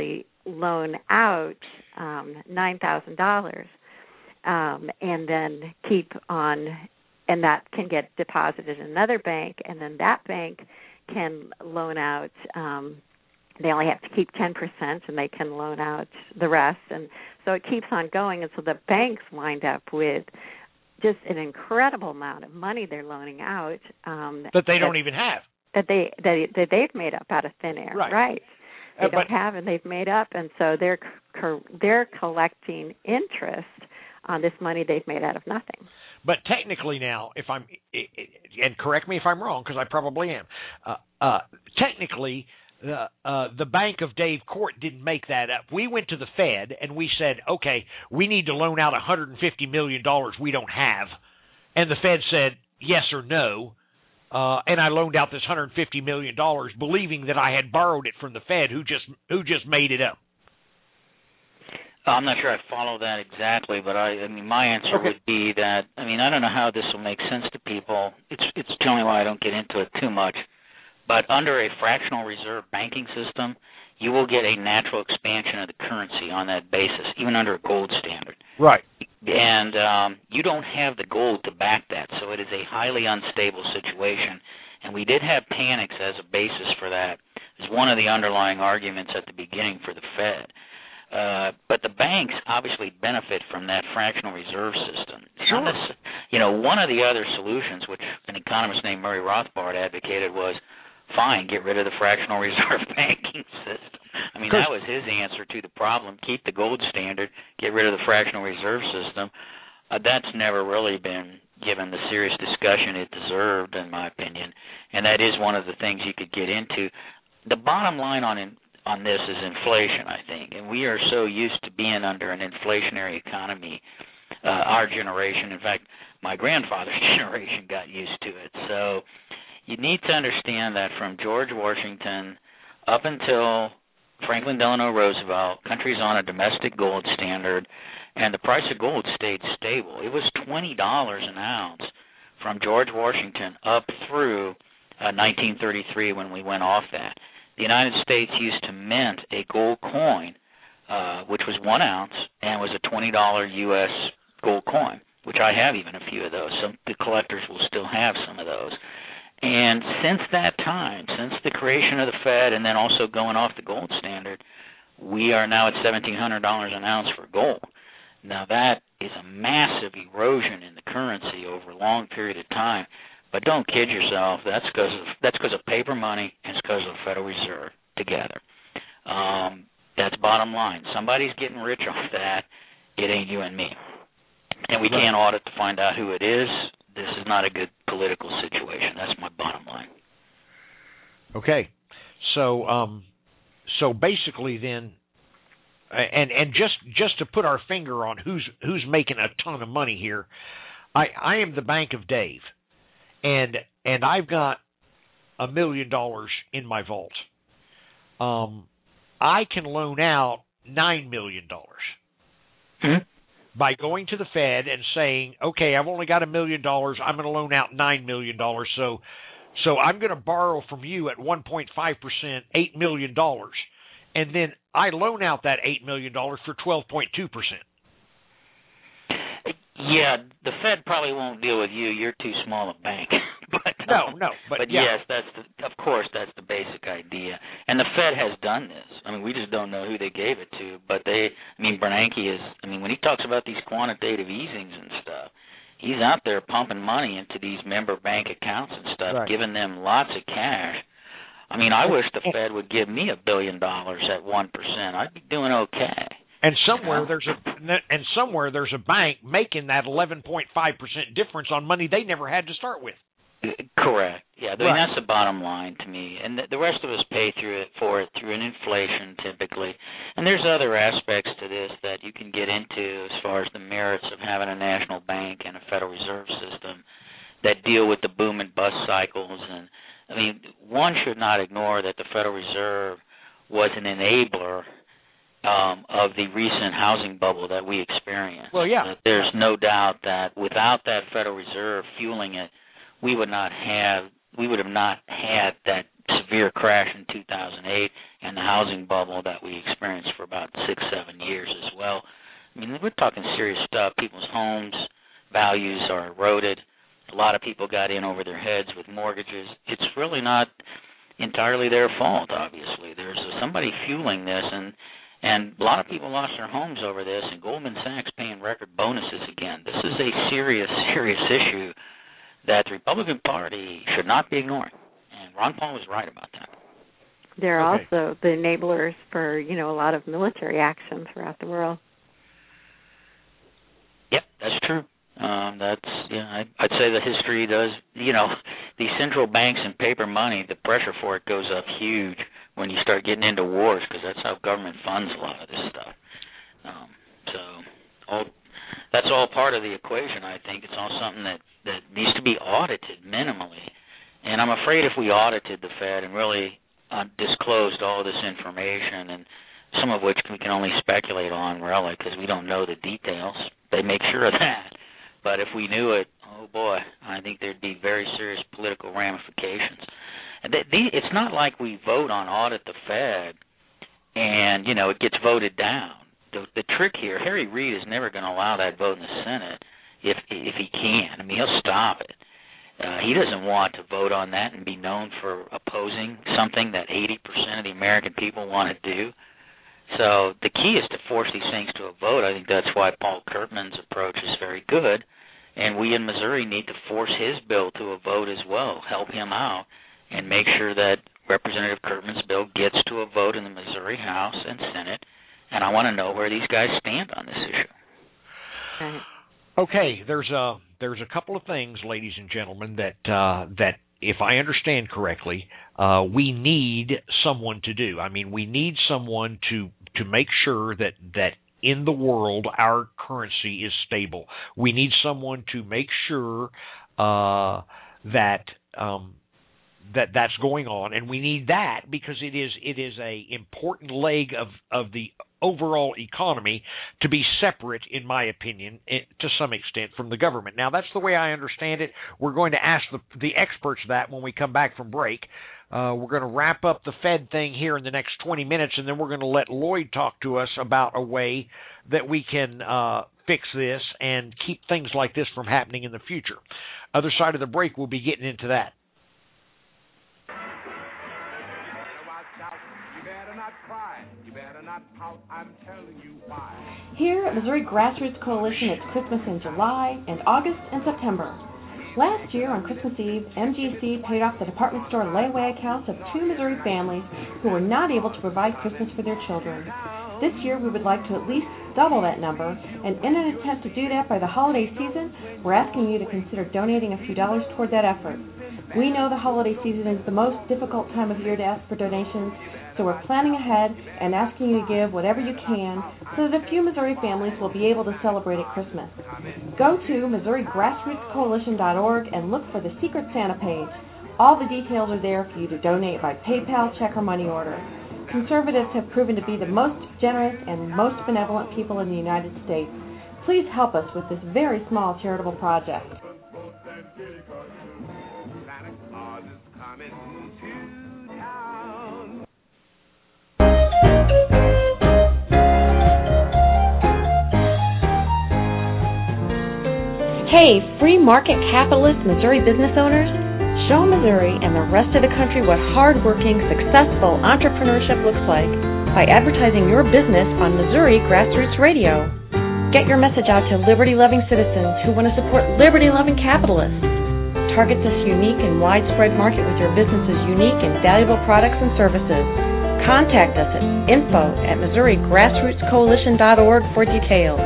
loan out um, nine thousand dollars um, and then keep on, and that can get deposited in another bank, and then that bank can loan out. Um, they only have to keep ten percent, and they can loan out the rest, and so it keeps on going, and so the banks wind up with just an incredible amount of money they're loaning out um, that they don't that, even have. That they that, that they've made up out of thin air, right? right. They uh, don't but, have, and they've made up, and so they're co- they're collecting interest on this money they've made out of nothing. But technically now, if I'm, and correct me if I'm wrong, because I probably am, uh, uh, technically the uh, the Bank of Dave Court didn't make that up. We went to the Fed and we said, okay, we need to loan out one hundred fifty million dollars we don't have. And the Fed said yes or no. Uh, and I loaned out this one hundred fifty million dollars believing that I had borrowed it from the Fed who just who just made it up. I'm not sure I follow that exactly, but I, I mean, my answer okay. would be that, I mean, I don't know how this will make sense to people. It's it's generally why I don't get into it too much. But under a fractional reserve banking system, you will get a natural expansion of the currency on that basis, even under a gold standard. Right. And um, you don't have the gold to back that, so it is a highly unstable situation. And we did have panics as a basis for that. It's one of the underlying arguments at the beginning for the Fed. Uh, but the banks obviously benefit from that fractional reserve system. Sure. This, you know, one of the other solutions, which an economist named Murray Rothbard advocated, was fine, get rid of the fractional reserve banking system. I mean, that was his answer to the problem. Keep the gold standard, get rid of the fractional reserve system. Uh, that's never really been given the serious discussion it deserved, in my opinion, and that is one of the things you could get into. The bottom line on in, on this is inflation, I think, and we are so used to being under an inflationary economy, uh, our generation. In fact, my grandfather's generation got used to it. So you need to understand that from George Washington up until Franklin Delano Roosevelt, country's on a domestic gold standard, and the price of gold stayed stable. It was twenty dollars an ounce from George Washington up through uh, nineteen thirty-three when we went off that. The United States used to mint a gold coin, uh, which was one ounce, and was a twenty dollars U S gold coin, which I have even a few of those. Some the collectors will still have some of those. And since that time, since the creation of the Fed and then also going off the gold standard, we are now at seventeen hundred dollars an ounce for gold. Now, that is a massive erosion in the currency over a long period of time. But don't kid yourself. That's because of, that's because of paper money and it's because of the Federal Reserve together. Um, that's bottom line. Somebody's getting rich off that. It ain't you and me. And we can't audit to find out who it is. This is not a good political situation. That's my bottom line. Okay. So um, so basically then, and and just, just to put our finger on who's who's making a ton of money here, I, I am the Bank of Dave. And and I've got a million dollars in my vault. Um, I can loan out nine million dollars mm-hmm. by going to the Fed and saying, "Okay, I've only got a million dollars. I'm going to loan out nine million dollars. So, so I'm going to borrow from you at one point five percent, eight million dollars, and then I loan out that eight million dollars for twelve point two percent." Yeah, the Fed probably won't deal with you. You're too small a bank. but no, no, but, but yeah. yes, that's the, of course that's the basic idea. And the Fed has done this. I mean, we just don't know who they gave it to. But they, I mean, Bernanke is. I mean, when he talks about these quantitative easings and stuff, he's out there pumping money into these member bank accounts and stuff, right. giving them lots of cash. I mean, I wish the Fed would give me a billion dollars at one percent. I'd be doing okay. And somewhere there's a and somewhere there's a bank making that eleven point five percent difference on money they never had to start with. Correct. Yeah, I mean, right. that's the bottom line to me. And the, the rest of us pay through it for it through an inflation typically. And there's other aspects to this that you can get into as far as the merits of having a national bank and a Federal Reserve System that deal with the boom and bust cycles. And I mean, one should not ignore that the Federal Reserve was an enabler Um, of the recent housing bubble that we experienced. Well, yeah. Uh, there's no doubt that without that Federal Reserve fueling it, we would not have we would have not had that severe crash in two thousand eight and the housing bubble that we experienced for about six, seven years as well. I mean, we're talking serious stuff. People's homes values are eroded. A lot of people got in over their heads with mortgages. It's really not entirely their fault, obviously. There's somebody fueling this, and and a lot of people lost their homes over this, and Goldman Sachs paying record bonuses again. This is a serious, serious issue that the Republican Party should not be ignoring. And Ron Paul was right about that. They're Okay. also the enablers for, you know, a lot of military action throughout the world. Yep, that's true. Um, that's yeah. I, I'd say the history does. You know, these central banks and paper money, the pressure for it goes up huge when you start getting into wars, because that's how government funds a lot of this stuff. Um, so, all that's all part of the equation. I think it's all something that that needs to be audited minimally. And I'm afraid if we audited the Fed and really uh, disclosed all this information, and some of which we can only speculate on, really, because we don't know the details. They make sure of that. But if we knew it, oh boy, I think there'd be very serious political ramifications. And they, they, it's not like we vote on audit the Fed and, you know, it gets voted down. The, the trick here, Harry Reid is never going to allow that vote in the Senate if if he can. I mean, he'll stop it. Uh, he doesn't want to vote on that and be known for opposing something that eighty percent of the American people want to do. So the key is to force these things to a vote. I think that's why Paul Curtman's approach is very good. And we in Missouri need to force his bill to a vote as well, help him out, and make sure that Representative Curtman's bill gets to a vote in the Missouri House and Senate. And I want to know where these guys stand on this issue. Right. Okay, there's a there's a couple of things, ladies and gentlemen, that uh, that if I understand correctly, uh, we need someone to do. I mean, we need someone to to make sure that that in the world our currency is stable. We need someone to make sure uh, that um, that that's going on, and we need that because it is it is a important leg of of the overall economy to be separate, in my opinion, to some extent from the government. Now, that's the way I understand it. We're going to ask the the experts that when we come back from break. Uh, we're going to wrap up the Fed thing here in the next twenty minutes, and then we're going to let Lloyd talk to us about a way that we can uh, fix this and keep things like this from happening in the future. Other side of the break, we'll be getting into that. Here at Missouri Grassroots Coalition, it's Christmas in July and August and September. Last year on Christmas Eve, M G C paid off the department store layaway accounts of two Missouri families who were not able to provide Christmas for their children. This year we would like to at least double that number, and in an attempt to do that by the holiday season, we're asking you to consider donating a few dollars toward that effort. We know the holiday season is the most difficult time of year to ask for donations, so we're planning ahead and asking you to give whatever you can so that a few Missouri families will be able to celebrate at Christmas. Go to Missouri Grassroots Coalition dot org and look for the Secret Santa page. All the details are there for you to donate by PayPal, check, or money order. Conservatives have proven to be the most generous and most benevolent people in the United States. Please help us with this very small charitable project. Hey, free market capitalist Missouri business owners, show Missouri and the rest of the country what hard-working, successful entrepreneurship looks like by advertising your business on Missouri Grassroots Radio. Get your message out to liberty-loving citizens who want to support liberty-loving capitalists. Target this unique and widespread market with your business's unique and valuable products and services. Contact us at info at Missouri Grassroots Coalition dot org for details.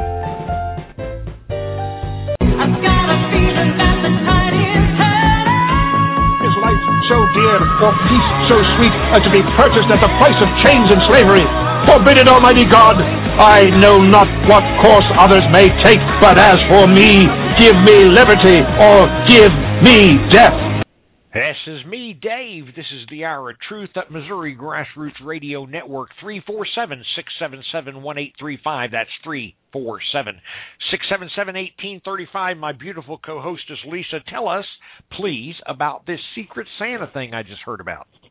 So dear, or peace so sweet as to be purchased at the price of chains and slavery. Forbid it, Almighty God. I know not what course others may take, but as for me, give me liberty or give me death. This is me, Dave. This is the Hour of Truth at Missouri Grassroots Radio Network, three four seven, six seven seven, one eight three five. That's three four seven, six seven seven, one eight three five. My beautiful co-hostess, Lisa, tell us, please, about this Secret Santa thing I just heard about.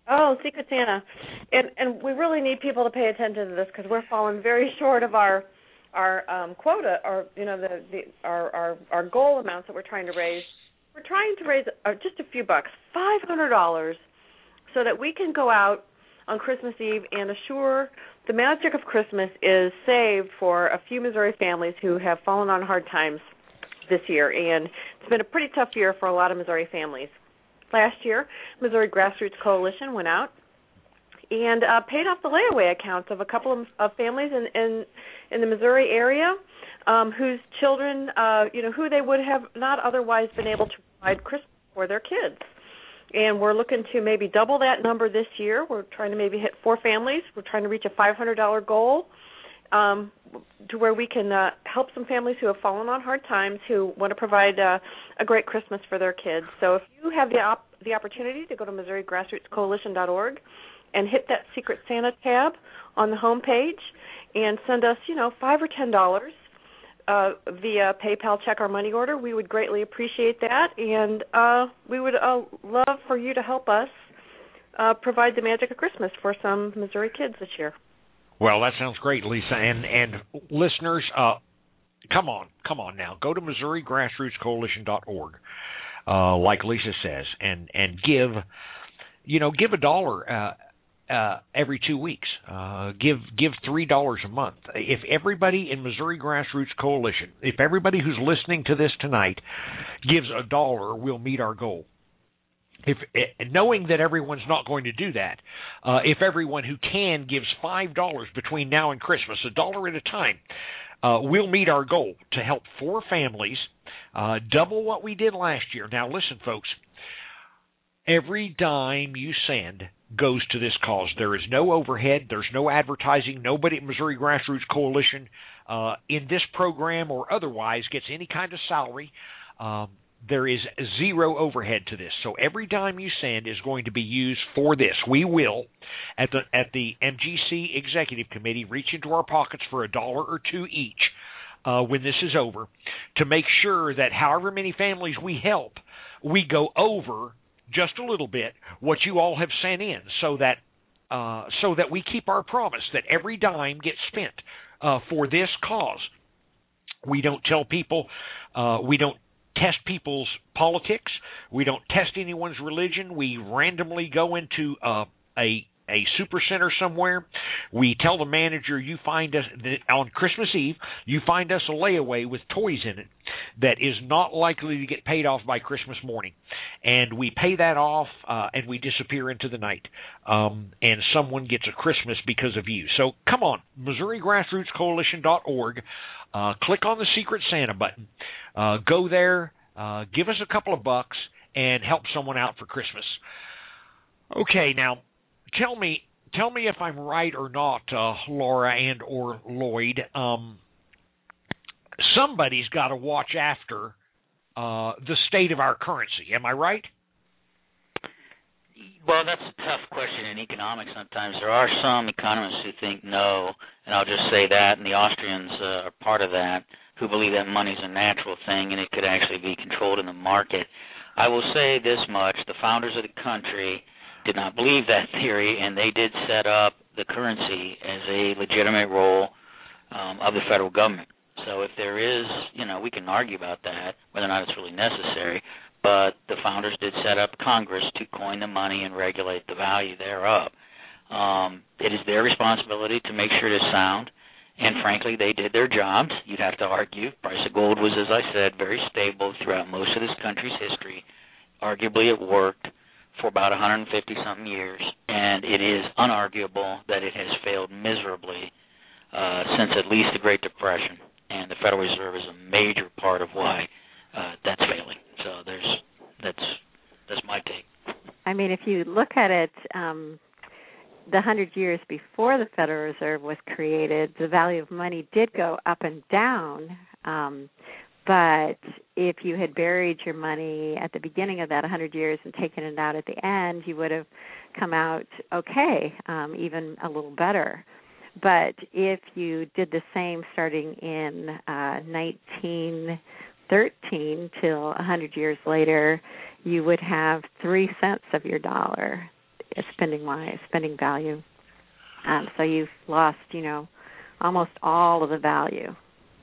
Oh, Secret Santa, and and we really need people to pay attention to this because we're falling very short of our our um, quota, or you know the, the our, our our goal amounts that we're trying to raise. We're trying to raise uh, just a few bucks, five hundred dollars, so that we can go out on Christmas Eve and assure the magic of Christmas is saved for a few Missouri families who have fallen on hard times this year, and it's been a pretty tough year for a lot of Missouri families. Last year, Missouri Grassroots Coalition went out and uh, paid off the layaway accounts of a couple of, of families in, in in the Missouri area um, whose children, uh, you know, who they would have not otherwise been able to provide Christmas for their kids. And we're looking to maybe double that number this year. We're trying to maybe hit four families. We're trying to reach a five hundred dollars goal um, to where we can uh, help some families who have fallen on hard times who want to provide uh, a great Christmas for their kids. So if you have the op- the opportunity to go to Missouri Grassroots Coalition dot org and hit that Secret Santa tab on the home page and send us, you know, five or ten dollars uh, via PayPal, check, or money order, we would greatly appreciate that, and uh, we would uh, love for you to help us uh, provide the magic of Christmas for some Missouri kids this year. Well, that sounds great, Lisa. And and listeners, uh, come on, come on now. Go to Missouri Grassroots Coalition dot org, uh, like Lisa says, and, and give, you know, give a dollar uh, uh, every two weeks. Uh, give give three dollars a month. If everybody in Missouri Grassroots Coalition, if everybody who's listening to this tonight gives a dollar, we'll meet our goal. If knowing that everyone's not going to do that, uh, if everyone who can gives five dollars between now and Christmas, a dollar at a time, uh, we'll meet our goal to help four families, uh, double what we did last year. Now, listen, folks, every dime you send goes to this cause. There is no overhead. There's no advertising. Nobody at Missouri Grassroots Coalition uh, in this program or otherwise gets any kind of salary. Um, There is zero overhead to this. So every dime you send is going to be used for this. We will, at the at the M G C Executive Committee, reach into our pockets for a dollar or two each uh, when this is over to make sure that however many families we help, we go over just a little bit what you all have sent in so that uh, so that we keep our promise that every dime gets spent uh, for this cause. We don't tell people, uh, we don't test people's politics. We don't test anyone's religion. We randomly go into uh, a a super center somewhere. We tell the manager, you find us on Christmas Eve, you find us a layaway with toys in it that is not likely to get paid off by Christmas morning. And we pay that off uh, and we disappear into the night. Um, and someone gets a Christmas because of you. So come on, Missouri Grassroots Coalition dot org. Uh, click on the Secret Santa button. Uh, go there, uh, give us a couple of bucks, and help someone out for Christmas. Okay, now tell me, tell me if I'm right or not, uh, Laura and or Lloyd. Um, somebody's got to watch after uh, the state of our currency. Am I right? Well, that's a tough question in economics sometimes. There are some economists who think no, and I'll just say that, and the Austrians uh, are part of that, who believe that money's a natural thing and it could actually be controlled in the market. I will say this much. The founders of the country did not believe that theory, and they did set up the currency as a legitimate role um, of the federal government. So if there is, you know, we can argue about that, whether or not it's really necessary, but the founders did set up Congress to coin the money and regulate the value thereof. Um, it is their responsibility to make sure it is sound, and frankly, they did their jobs. You'd have to argue. Price of gold was, as I said, very stable throughout most of this country's history. Arguably, it worked for about one hundred fifty-something years, and it is unarguable that it has failed miserably uh, since at least the Great Depression, and the Federal Reserve is a major part of why uh, that's failing. So there's that's that's my take. I mean, if you look at it, um, the hundred years before the Federal Reserve was created, the value of money did go up and down. Um, but if you had buried your money at the beginning of that one hundred years and taken it out at the end, you would have come out okay, um, even a little better. But if you did the same starting in uh, nineteen thirteen till one hundred years later, you would have three cents of your dollar. spending wise, spending value. Um, so you've lost, you know, almost all of the value.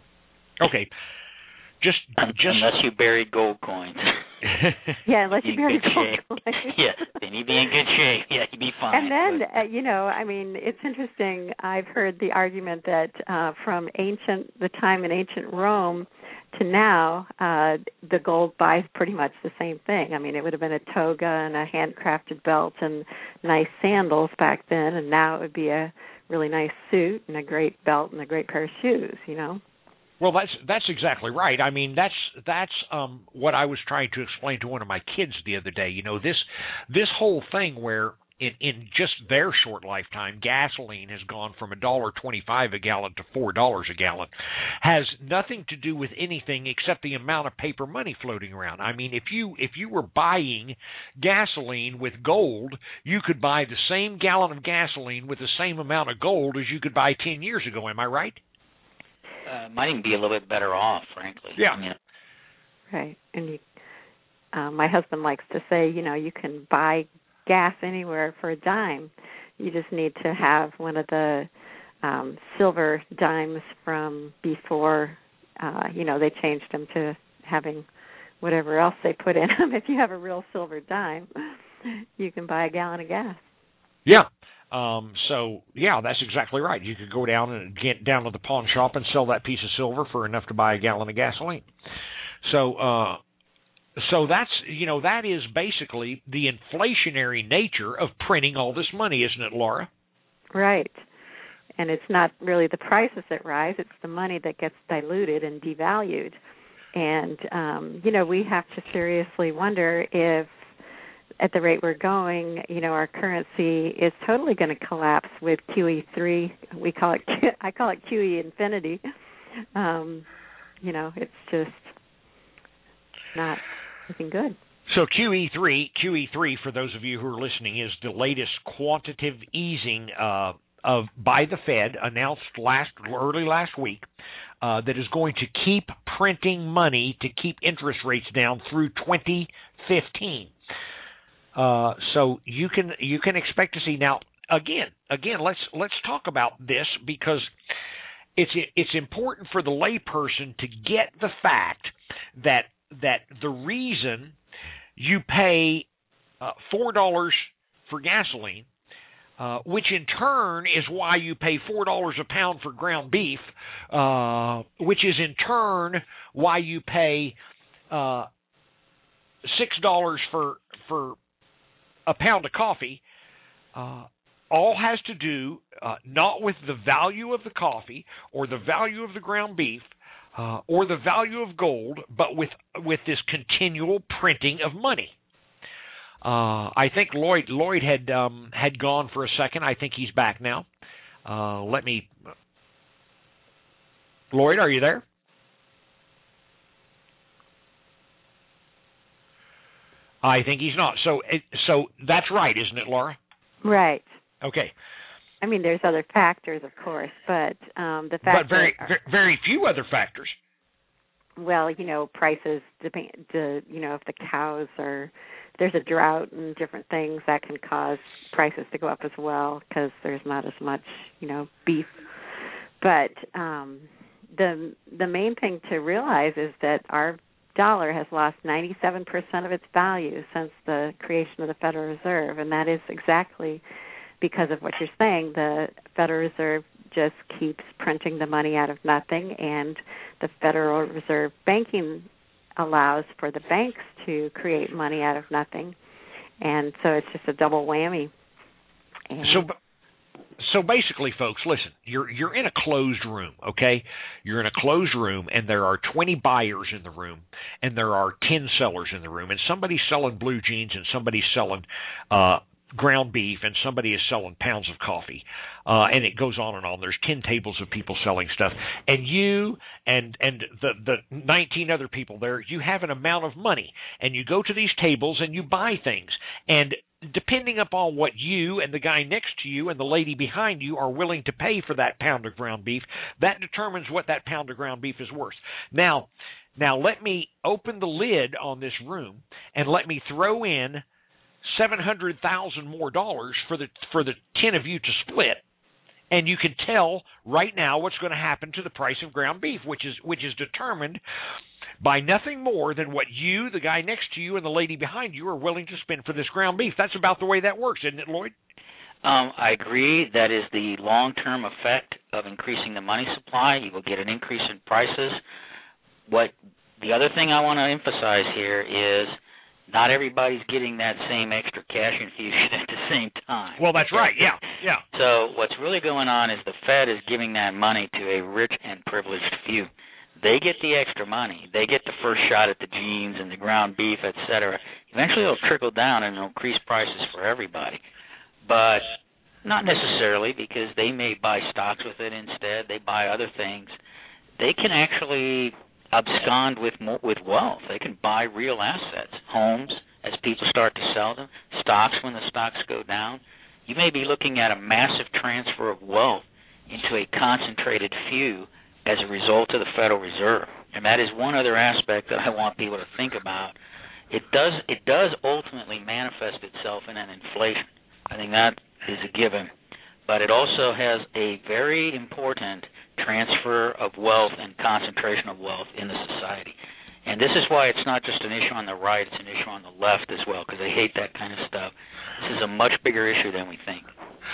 Okay. Just, just unless you buried gold coins. Yeah, unless you buried gold shape. coins. Yeah, then you'd be in good shape. Yeah, you'd be fine. And then, uh, you know, I mean, it's interesting. I've heard the argument that uh, from ancient, the time in ancient Rome to now, uh, the gold buys pretty much the same thing. I mean, it would have been a toga and a handcrafted belt and nice sandals back then, and now it would be a really nice suit and a great belt and a great pair of shoes, you know? Well, that's that's exactly right. I mean, that's that's um, what I was trying to explain to one of my kids the other day. You know, this this whole thing where in, in just their short lifetime, gasoline has gone from a dollar twenty-five a gallon to four dollars a gallon, has nothing to do with anything except the amount of paper money floating around. I mean, if you if you were buying gasoline with gold, you could buy the same gallon of gasoline with the same amount of gold as you could buy ten years ago. Am I right? Uh, might even be a little bit better off, frankly. Yeah. I mean, right. And you, uh, my husband likes to say, you know, you can buy gas anywhere for a dime. You just need to have one of the um, silver dimes from before, uh, you know, they changed them to having whatever else they put in them. If you have a real silver dime, you can buy a gallon of gas. Yeah. Um, so, yeah, that's exactly right. You could go down and get down to the pawn shop and sell that piece of silver for enough to buy a gallon of gasoline. So, uh, so that's, you know, that is basically the inflationary nature of printing all this money, isn't it, Laura? Right. And it's not really the prices that rise, it's the money that gets diluted and devalued. And, um, you know, we have to seriously wonder if, at the rate we're going, you know, our currency is totally going to collapse with Q E three. We call it, I call it Q E infinity. Um, you know, it's just not looking good. So Q E three, Q E three, for those of you who are listening, is the latest quantitative easing uh, of by the Fed, announced last early last week, uh, that is going to keep printing money to keep interest rates down through twenty fifteen. Uh, so you can you can expect to see now again again let's let's talk about this because it's it's important for the layperson to get the fact that that the reason you pay uh, four dollars for gasoline, uh, which in turn is why you pay four dollars a pound for ground beef, uh, which is in turn why you pay uh, six dollars for for a pound of coffee, uh, all has to do uh, not with the value of the coffee or the value of the ground beef uh, or the value of gold, but with with this continual printing of money. Uh, I think Lloyd Lloyd had um, had gone for a second. I think he's back now. Uh, let me. Lloyd, are you there? I think he's not. So, so that's right, isn't it, Laura? Right. Okay. I mean, there's other factors, of course, but um, the fact but very, that very, very few other factors. Well, you know, prices. Depend. To, you know, if the cows are there's a drought and different things that can cause prices to go up as well because there's not as much, you know, beef. But um, the the main thing to realize is that our dollar has lost ninety-seven percent of its value since the creation of the Federal Reserve, and that is exactly because of what you're saying. The Federal Reserve just keeps printing the money out of nothing, and the Federal Reserve banking allows for the banks to create money out of nothing, and so it's just a double whammy. And so So basically, folks, listen, you're you're in a closed room, okay? You're in a closed room, and there are twenty buyers in the room, and there are ten sellers in the room, and somebody's selling blue jeans, and somebody's selling uh, ground beef, and somebody is selling pounds of coffee, uh, and it goes on and on. There's ten tables of people selling stuff, and you and and the the nineteen other people there, you have an amount of money, and you go to these tables and you buy things, and depending upon what you and the guy next to you and the lady behind you are willing to pay for that pound of ground beef, that determines what that pound of ground beef is worth. Now, now let me open the lid on this room and let me throw in seven hundred thousand more dollars for the for the ten of you to split, and you can tell right now what's going to happen to the price of ground beef, which is which is determined by nothing more than what you, the guy next to you, and the lady behind you are willing to spend for this ground beef. That's about the way that works, isn't it, Lloyd? Um, I agree. That is the long-term effect of increasing the money supply. You will get an increase in prices. What the other thing I want to emphasize here is not everybody's getting that same extra cash infusion at the same time. Well, that's right. Yeah, yeah. So what's really going on is the Fed is giving that money to a rich and privileged few. They get the extra money. They get the first shot at the jeans and the ground beef, et cetera. Eventually it'll trickle down and it'll increase prices for everybody. But not necessarily, because they may buy stocks with it instead. They buy other things. They can actually abscond with more, with wealth. They can buy real assets, homes as people start to sell them, stocks when the stocks go down. You may be looking at a massive transfer of wealth into a concentrated few as a result of the Federal Reserve. And that is one other aspect that I want people to think about. It does it does ultimately manifest itself in an inflation. I think that is a given. But it also has a very important transfer of wealth and concentration of wealth in the society. And this is why it's not just an issue on the right, it's an issue on the left as well, because they hate that kind of stuff. This is a much bigger issue than we think.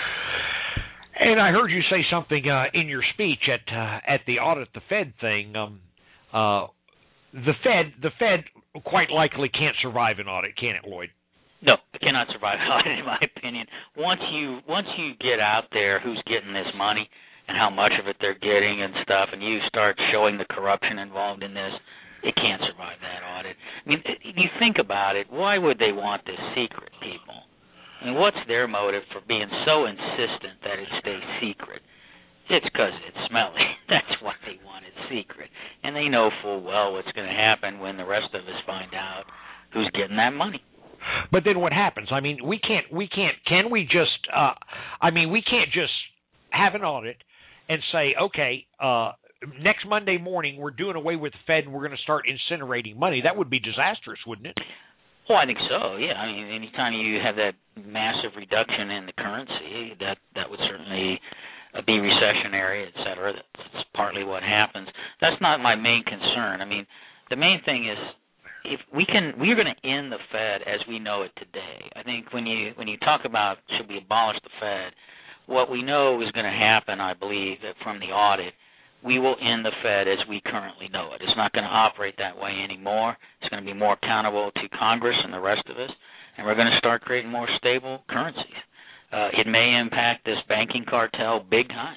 And I heard you say something uh, in your speech at uh, at the audit the Fed thing. Um, uh, the Fed the Fed quite likely can't survive an audit, can it, Lloyd? No, it cannot survive an audit, in my opinion. Once you once you get out there who's getting this money and how much of it they're getting and stuff, and you start showing the corruption involved in this, it can't survive that audit. I mean, you think about it, why would they want this secret, people? I mean, what's their motive for being so insistent that it stays secret? It's because it's smelly. That's why they want it secret. And they know full well what's going to happen when the rest of us find out who's getting that money. But then what happens? I mean, we can't, we can't, can we just, uh, I mean, we can't just have an audit and say, okay, uh, next Monday morning we're doing away with the Fed and we're going to start incinerating money. That would be disastrous, wouldn't it? Well, I think so, yeah. I mean, anytime you have that massive reduction in the currency, that, that would certainly uh, be recessionary, et cetera. That's partly what happens. That's not my main concern. I mean, the main thing is, if we can, we're going to end the Fed as we know it today. I think when you when you talk about should we abolish the Fed, what we know is going to happen, I believe, that from the audit, we will end the Fed as we currently know it. It's not going to operate that way anymore. It's going to be more accountable to Congress and the rest of us, and we're going to start creating more stable currencies. Uh, it may impact this banking cartel big time.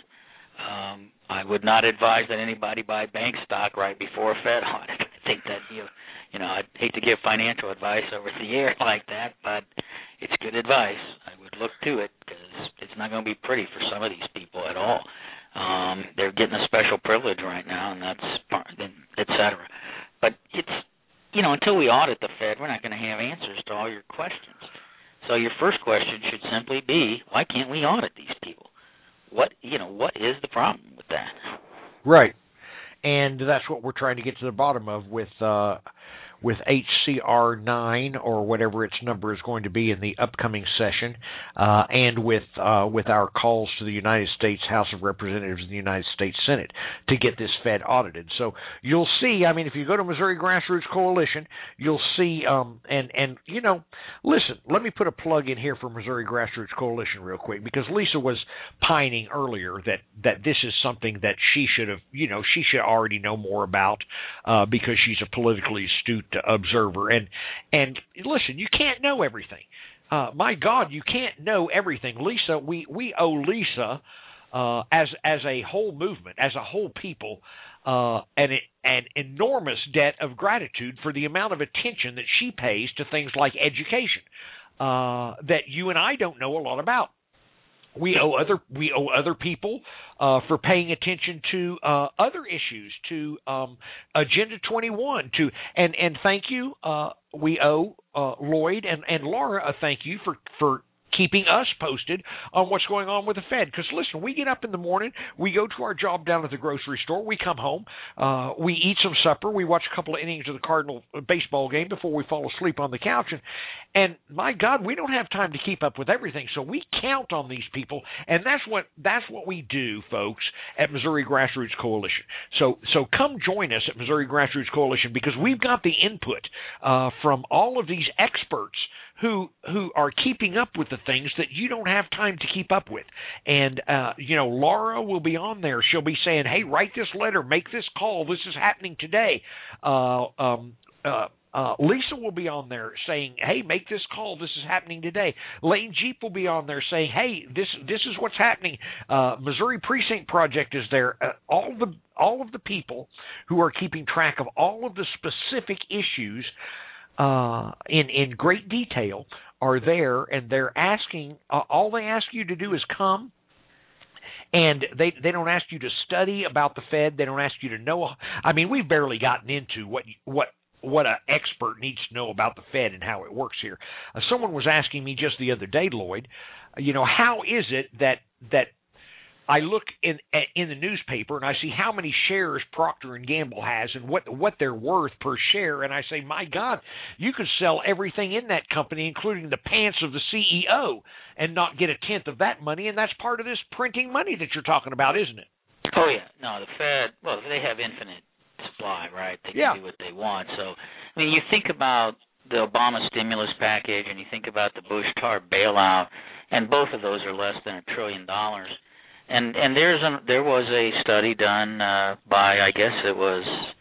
Um, I would not advise that anybody buy bank stock right before a Fed audit. I think that you know, you know, I'd hate to give financial advice over the air like that, but it's good advice. I would look to it because it's not going to be pretty for some of these people at all. Um, they're getting a special privilege right now, and that's et cetera. But it's, you know, until we audit the Fed, we're not going to have answers to all your questions. So your first question should simply be, why can't we audit these people? What, you know, what is the problem with that? Right. And that's what we're trying to get to the bottom of with uh, with H C R nine or whatever its number is going to be in the upcoming session, uh, and with uh, with our calls to the United States House of Representatives and the United States Senate to get this Fed audited. So you'll see, I mean, if you go to Missouri Grassroots Coalition, you'll see, um, and, and you know, listen, let me put a plug in here for Missouri Grassroots Coalition real quick, because Lisa was pining earlier that, that this is something that she should have, you know, she should already know more about uh, because she's a politically astute observer. And and listen, you can't know everything. Uh, my God, you can't know everything. Lisa, we, we owe Lisa uh, as as a whole movement, as a whole people, uh, an an enormous debt of gratitude for the amount of attention that she pays to things like education uh, that you and I don't know a lot about. We owe other we owe other people uh, for paying attention to uh, other issues, to um, Agenda twenty-one, to and and thank you. Uh, we owe uh, Lloyd and, and Laura a thank you for, for keeping us posted on what's going on with the Fed. Because, listen, we get up in the morning, we go to our job down at the grocery store, we come home, uh, we eat some supper, we watch a couple of innings of the Cardinal baseball game before we fall asleep on the couch, and, and my God, we don't have time to keep up with everything, so we count on these people, and that's what that's what we do, folks, at Missouri Grassroots Coalition. So so come join us at Missouri Grassroots Coalition, because we've got the input uh, from all of these experts who who are keeping up with the things that you don't have time to keep up with. And, uh, you know, Laura will be on there. She'll be saying, hey, write this letter, make this call, this is happening today. Uh, um, uh, uh, Lisa will be on there saying, hey, make this call, this is happening today. Lane Jeep will be on there saying, hey, this this is what's happening. Uh, Missouri Precinct Project is there. Uh, all the all of the people who are keeping track of all of the specific issues Uh, in in great detail are there, and they're asking. Uh, all they ask you to do is come, and they they don't ask you to study about the Fed. They don't ask you to know. I mean, we've barely gotten into what what what an expert needs to know about the Fed and how it works here. Uh, someone was asking me just the other day, Lloyd, you know, how is it that that I look in in the newspaper and I see how many shares Procter and Gamble has and what what they're worth per share, and I say, my God, you could sell everything in that company, including the pants of the C E O, and not get a tenth of that money, and that's part of this printing money that you're talking about, isn't it? Oh yeah, no, the Fed. Well, they have infinite supply, right? They can yeah. do what they want. So, I mean, you think about the Obama stimulus package, and you think about the Bush TARP bailout, and both of those are less than a trillion dollars. And and there's a, there was a study done uh, by, I guess it was,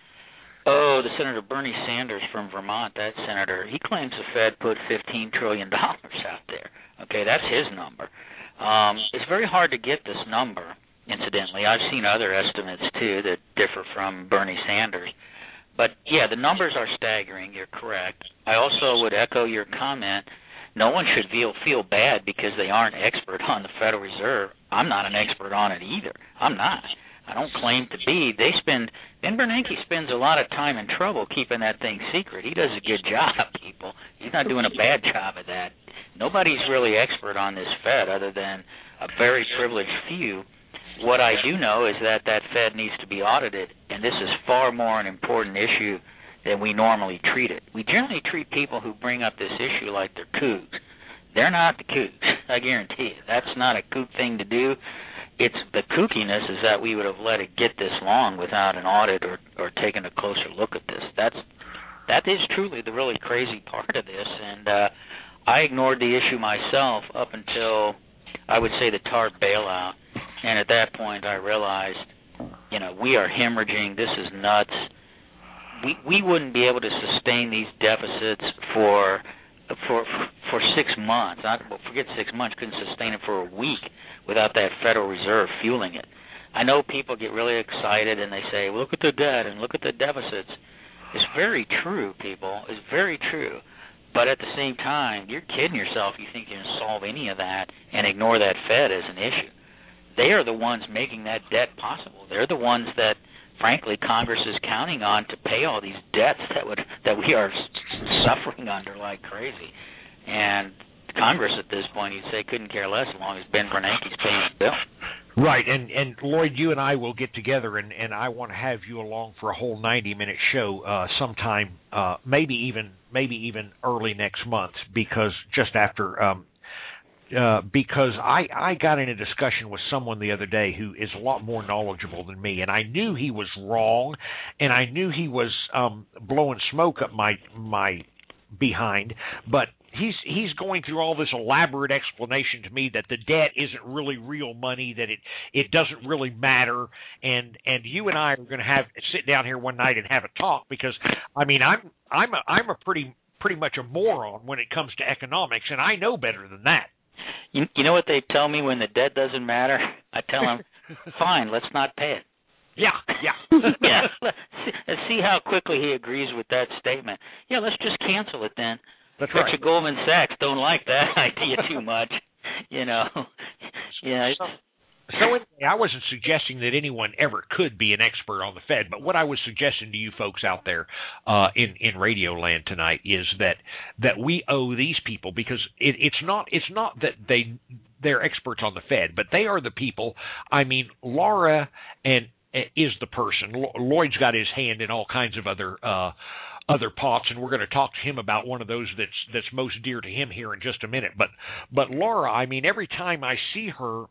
oh, the Senator Bernie Sanders from Vermont, that senator. He claims the Fed put fifteen trillion dollars out there. Okay, that's his number. Um, it's very hard to get this number, incidentally. I've seen other estimates, too, that differ from Bernie Sanders. But, yeah, the numbers are staggering. You're correct. I also would echo your comment. No one should feel feel bad because they aren't expert on the Federal Reserve. I'm not an expert on it either. I'm not. I don't claim to be. They spend Ben Bernanke spends a lot of time and trouble keeping that thing secret. He does a good job, people. He's not doing a bad job of that. Nobody's really expert on this Fed other than a very privileged few. What I do know is that that Fed needs to be audited, and this is far more an important issue than we normally treat it. We generally treat people who bring up this issue like they're kooks. They're not the kooks, I guarantee you. That's not a kook thing to do. It's the kookiness is that we would have let it get this long without an audit or, or taking a closer look at this. That's that is truly the really crazy part of this, and uh, I ignored the issue myself up until, I would say, the TARP bailout, and at that point I realized, you know, we are hemorrhaging. This is nuts. We we wouldn't be able to sustain these deficits for for for six months. Not forget six months. Couldn't sustain it for a week without that Federal Reserve fueling it. I know people get really excited and they say, "Look at the debt and look at the deficits." It's very true, people. It's very true. But at the same time, you're kidding yourself. You think you can solve any of that and ignore that Fed as an issue. They are the ones making that debt possible. They're the ones that, frankly, Congress is counting on to pay all these debts that would that we are suffering under like crazy. And Congress at this point, you'd say, couldn't care less as long as Ben Bernanke's paying the bill. Right, and, and Lloyd, you and I will get together, and, and I want to have you along for a whole ninety-minute show uh, sometime, uh, maybe even maybe even early next month, because just after um, Uh, because I, I got in a discussion with someone the other day who is a lot more knowledgeable than me, and I knew he was wrong, and I knew he was um, blowing smoke up my my behind, but he's he's going through all this elaborate explanation to me that the debt isn't really real money, that it, it doesn't really matter, and and you and I are going to have sit down here one night and have a talk, because I mean I'm I'm a, I'm a pretty pretty much a moron when it comes to economics, and I know better than that. You, you know what they tell me when the debt doesn't matter? I tell them, fine, let's not pay it. Yeah, yeah. yeah. Let's see, let's see how quickly he agrees with that statement. Yeah, let's just cancel it then. That's Bet right. you Goldman Sachs don't like that idea too much. You know. Yeah. It's, So anyway, I wasn't suggesting that anyone ever could be an expert on the Fed, but what I was suggesting to you folks out there uh, in in Radio Land tonight is that that we owe these people, because it, it's not it's not that they they're experts on the Fed, but they are the people. I mean, Laura and is the person. Lloyd's got his hand in all kinds of other uh, other pots, and we're going to talk to him about one of those that's that's most dear to him here in just a minute. But but Laura, I mean, every time I see her,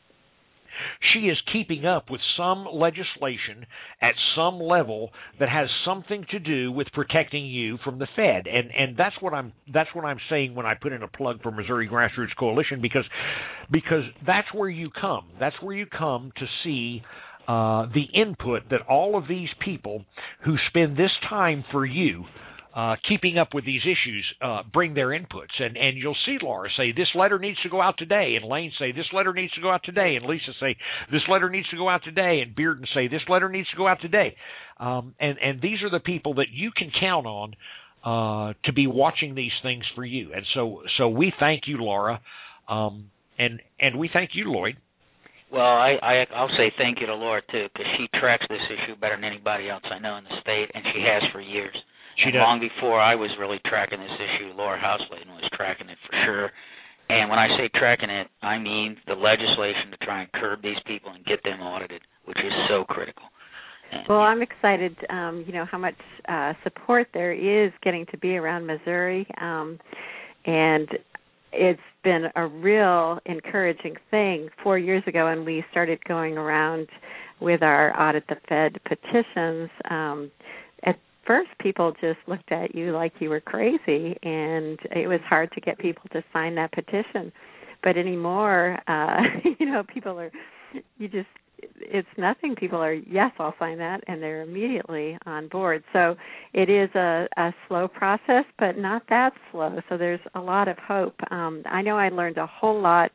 she is keeping up with some legislation at some level that has something to do with protecting you from the Fed, and and that's what I'm that's what I'm saying when I put in a plug for Missouri Grassroots Coalition, because because that's where you come. That's where you come to see uh, the input that all of these people who spend this time for you, Uh, keeping up with these issues, uh, bring their inputs. And, and you'll see Laura say, this letter needs to go out today. And Lane say, this letter needs to go out today. And Lisa say, this letter needs to go out today. And Bearden say, this letter needs to go out today. Um, and, and these are the people that you can count on uh, to be watching these things for you. And so so we thank you, Laura. Um, and, and we thank you, Lloyd. Well, I, I, I'll say thank you to Laura, too, because she tracks this issue better than anybody else I know in the state, and she has for years. She and long before I was really tracking this issue, Laura Housleyden was tracking it for sure. And when I say tracking it, I mean the legislation to try and curb these people and get them audited, which is so critical. And, well, I'm excited, um, you know, how much uh, support there is getting to be around Missouri. Um, and it's been a real encouraging thing. Four years ago, when we started going around with our Audit the Fed petitions, um, at first people just looked at you like you were crazy, and it was hard to get people to sign that petition. But anymore, uh, you know, people are, you just, it's nothing. People are, yes, I'll sign that, and they're immediately on board. So it is a, a slow process, but not that slow. So there's a lot of hope. Um, I know I learned a whole lot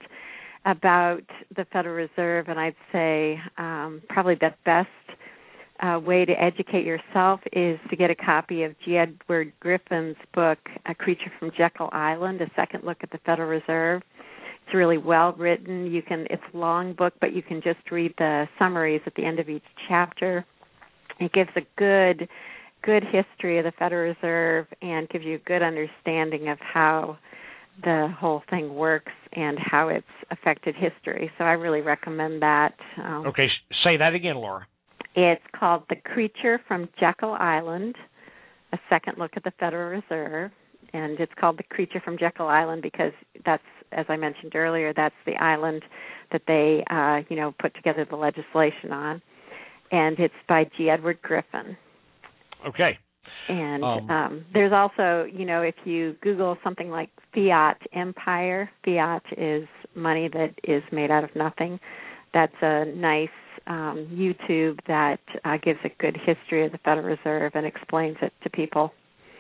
about the Federal Reserve, and I'd say um, probably the best Uh, way to educate yourself is to get a copy of G. Edward Griffin's book, A Creature from Jekyll Island, A Second Look at the Federal Reserve. It's really well written. You can, it's a long book, but you can just read the summaries at the end of each chapter. It gives a good, good history of the Federal Reserve and gives you a good understanding of how the whole thing works and how it's affected history. So I really recommend that. Um, okay, say that again, Laura. It's called The Creature from Jekyll Island, A Second Look at the Federal Reserve. And it's called The Creature from Jekyll Island because that's, as I mentioned earlier, that's the island that they, uh, you know, put together the legislation on. And it's by G. Edward Griffin. Okay. And um, um, there's also, you know, if you Google something like Fiat Empire, fiat is money that is made out of nothing. That's a nice um, YouTube that uh, gives a good history of the Federal Reserve and explains it to people.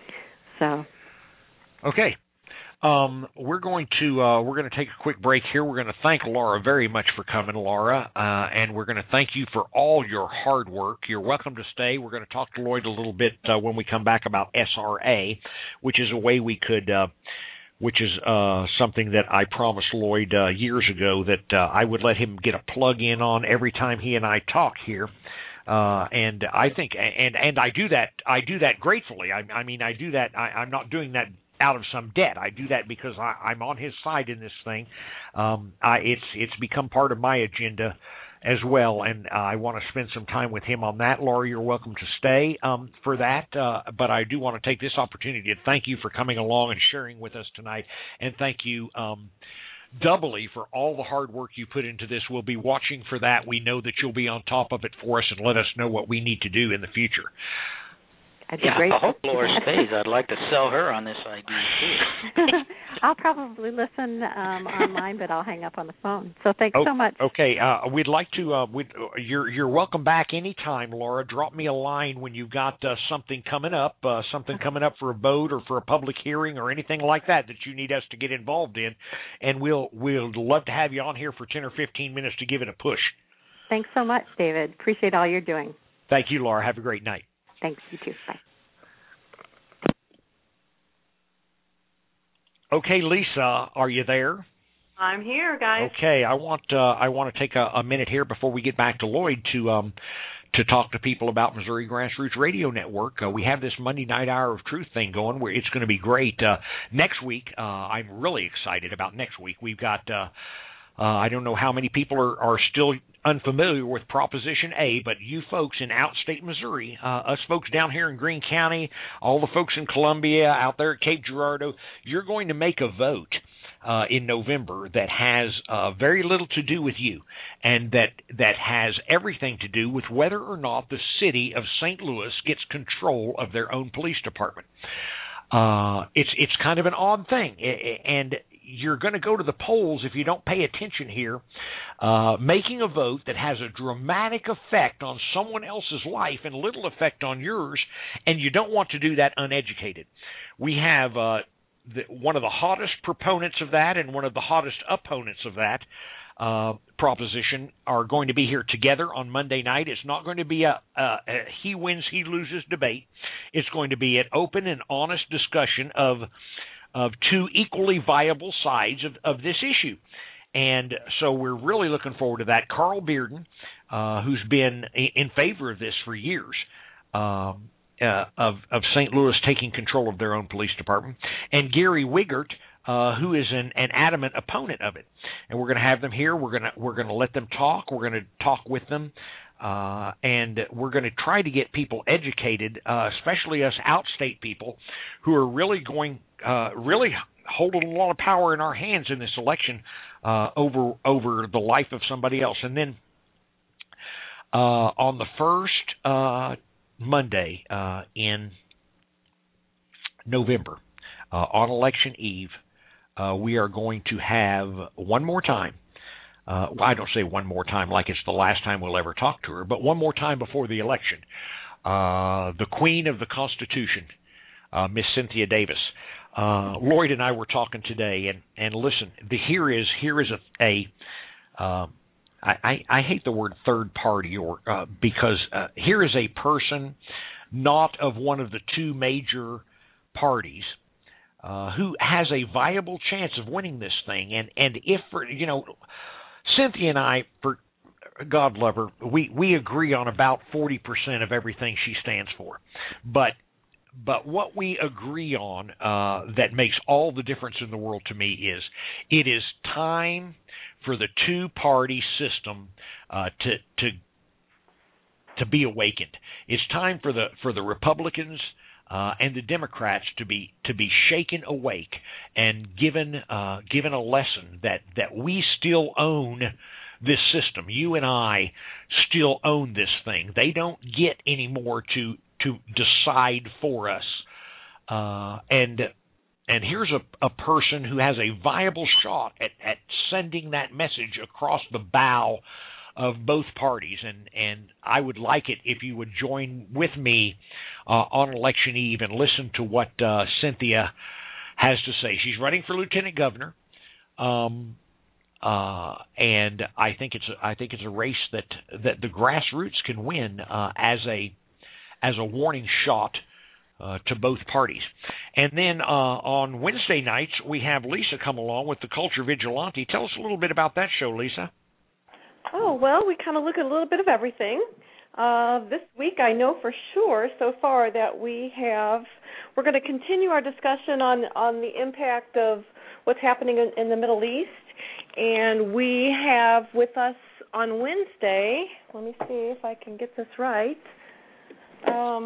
So, okay, um, we're going to uh, we're going to take a quick break here. We're going to thank Laura very much for coming, Laura, uh, and we're going to thank you for all your hard work. You're welcome to stay. We're going to talk to Lloyd a little bit uh, when we come back about S R A, which is a way we could. Uh, which is uh, something that I promised Lloyd uh, years ago that uh, I would let him get a plug-in on every time he and I talk here. Uh, and I think, and and I do that, I do that gratefully. I, I mean, I do that, I, I'm not doing that out of some debt. I do that because I, I'm on his side in this thing. Um, I, it's it's become part of my agenda as well, and uh, I want to spend some time with him on that. Laura, you're welcome to stay um, for that, uh, but I do want to take this opportunity to thank you for coming along and sharing with us tonight, and thank you um, doubly for all the hard work you put into this. We'll be watching for that. We know that you'll be on top of it for us and let us know what we need to do in the future. I'd be yeah, grateful. I hope Laura stays. I'd like to sell her on this idea, too. I'll probably listen um, online, but I'll hang up on the phone. So thanks oh, so much. Okay, uh, we'd like to. Uh, we'd, you're you're welcome back anytime, Laura. Drop me a line when you've got uh, something coming up, uh, something coming up for a vote or for a public hearing or anything like that that you need us to get involved in, and we'll we'll love to have you on here for ten or fifteen minutes to give it a push. Thanks so much, David. Appreciate all you're doing. Thank you, Laura. Have a great night. Thanks. You too. Bye. Okay, Lisa, are you there? I'm here, guys. Okay, I want uh, I want to take a, a minute here before we get back to Lloyd to um, to talk to people about Missouri Grassroots Radio Network. Uh, we have this Monday Night Hour of Truth thing going where it's going to be great. Uh, next week, uh, I'm really excited about next week. We've got, uh, uh, I don't know how many people are, are still unfamiliar with Proposition A, but you folks in outstate Missouri, uh, us folks down here in Greene County, all the folks in Columbia, out there at Cape Girardeau, you're going to make a vote Uh, in November that has uh, very little to do with you, and that that has everything to do with whether or not the city of Saint Louis gets control of their own police department. Uh, it's it's kind of an odd thing, and you're going to go to the polls if you don't pay attention here, uh, making a vote that has a dramatic effect on someone else's life and little effect on yours, and you don't want to do that uneducated. We have uh, The, one of the hottest proponents of that and one of the hottest opponents of that uh, proposition are going to be here together on Monday night. It's not going to be a, a, a he wins, he loses debate. It's going to be an open and honest discussion of of two equally viable sides of, of this issue. And so we're really looking forward to that. Carl Bearden, uh, who's been in favor of this for years, um, Uh, of, of Saint Louis taking control of their own police department, and Gary Wiegert, uh, who is an, an adamant opponent of it. And we're going to have them here. We're going to we're going to let them talk. We're going to talk with them, uh, and we're going to try to get people educated, uh, especially us outstate people, who are really going uh, really holding a lot of power in our hands in this election uh, over over the life of somebody else. And then uh, on the first Uh, Monday uh, in November, uh, on election eve, uh, we are going to have one more time, uh, well, I don't say one more time like it's the last time we'll ever talk to her, but one more time before the election, uh, the Queen of the Constitution, uh, Miss Cynthia Davis. Uh, Lloyd and I were talking today, and, and listen, the, here is here is a, a uh, I, I, I hate the word third party, or uh, because uh, here is a person not of one of the two major parties uh, who has a viable chance of winning this thing. And, and if, for, you know, Cynthia and I, for God love her, we, we agree on about forty percent of everything she stands for. But But what we agree on uh, that makes all the difference in the world to me is it is time for the two-party system uh, to to to be awakened. It's time for the for the Republicans uh, and the Democrats to be to be shaken awake and given uh, given a lesson that that we still own this system. You and I still own this thing. They don't get any more to to decide for us. Uh, and and here's a, a person who has a viable shot at, at sending that message across the bow of both parties. And, and I would like it if you would join with me uh, on election eve and listen to what uh, Cynthia has to say. She's running for lieutenant governor. Um, Uh, and I think it's a, I think it's a race that that the grassroots can win uh, as a as a warning shot uh, to both parties. And then uh, on Wednesday nights we have Lisa come along with the Culture Vigilante. Tell us a little bit about that show, Lisa. Oh well, we kind of look at a little bit of everything. Uh, this week, I know for sure so far that we have we're going to continue our discussion on on the impact of what's happening in, in the Middle East. And we have with us on Wednesday, let me see if I can get this right, um,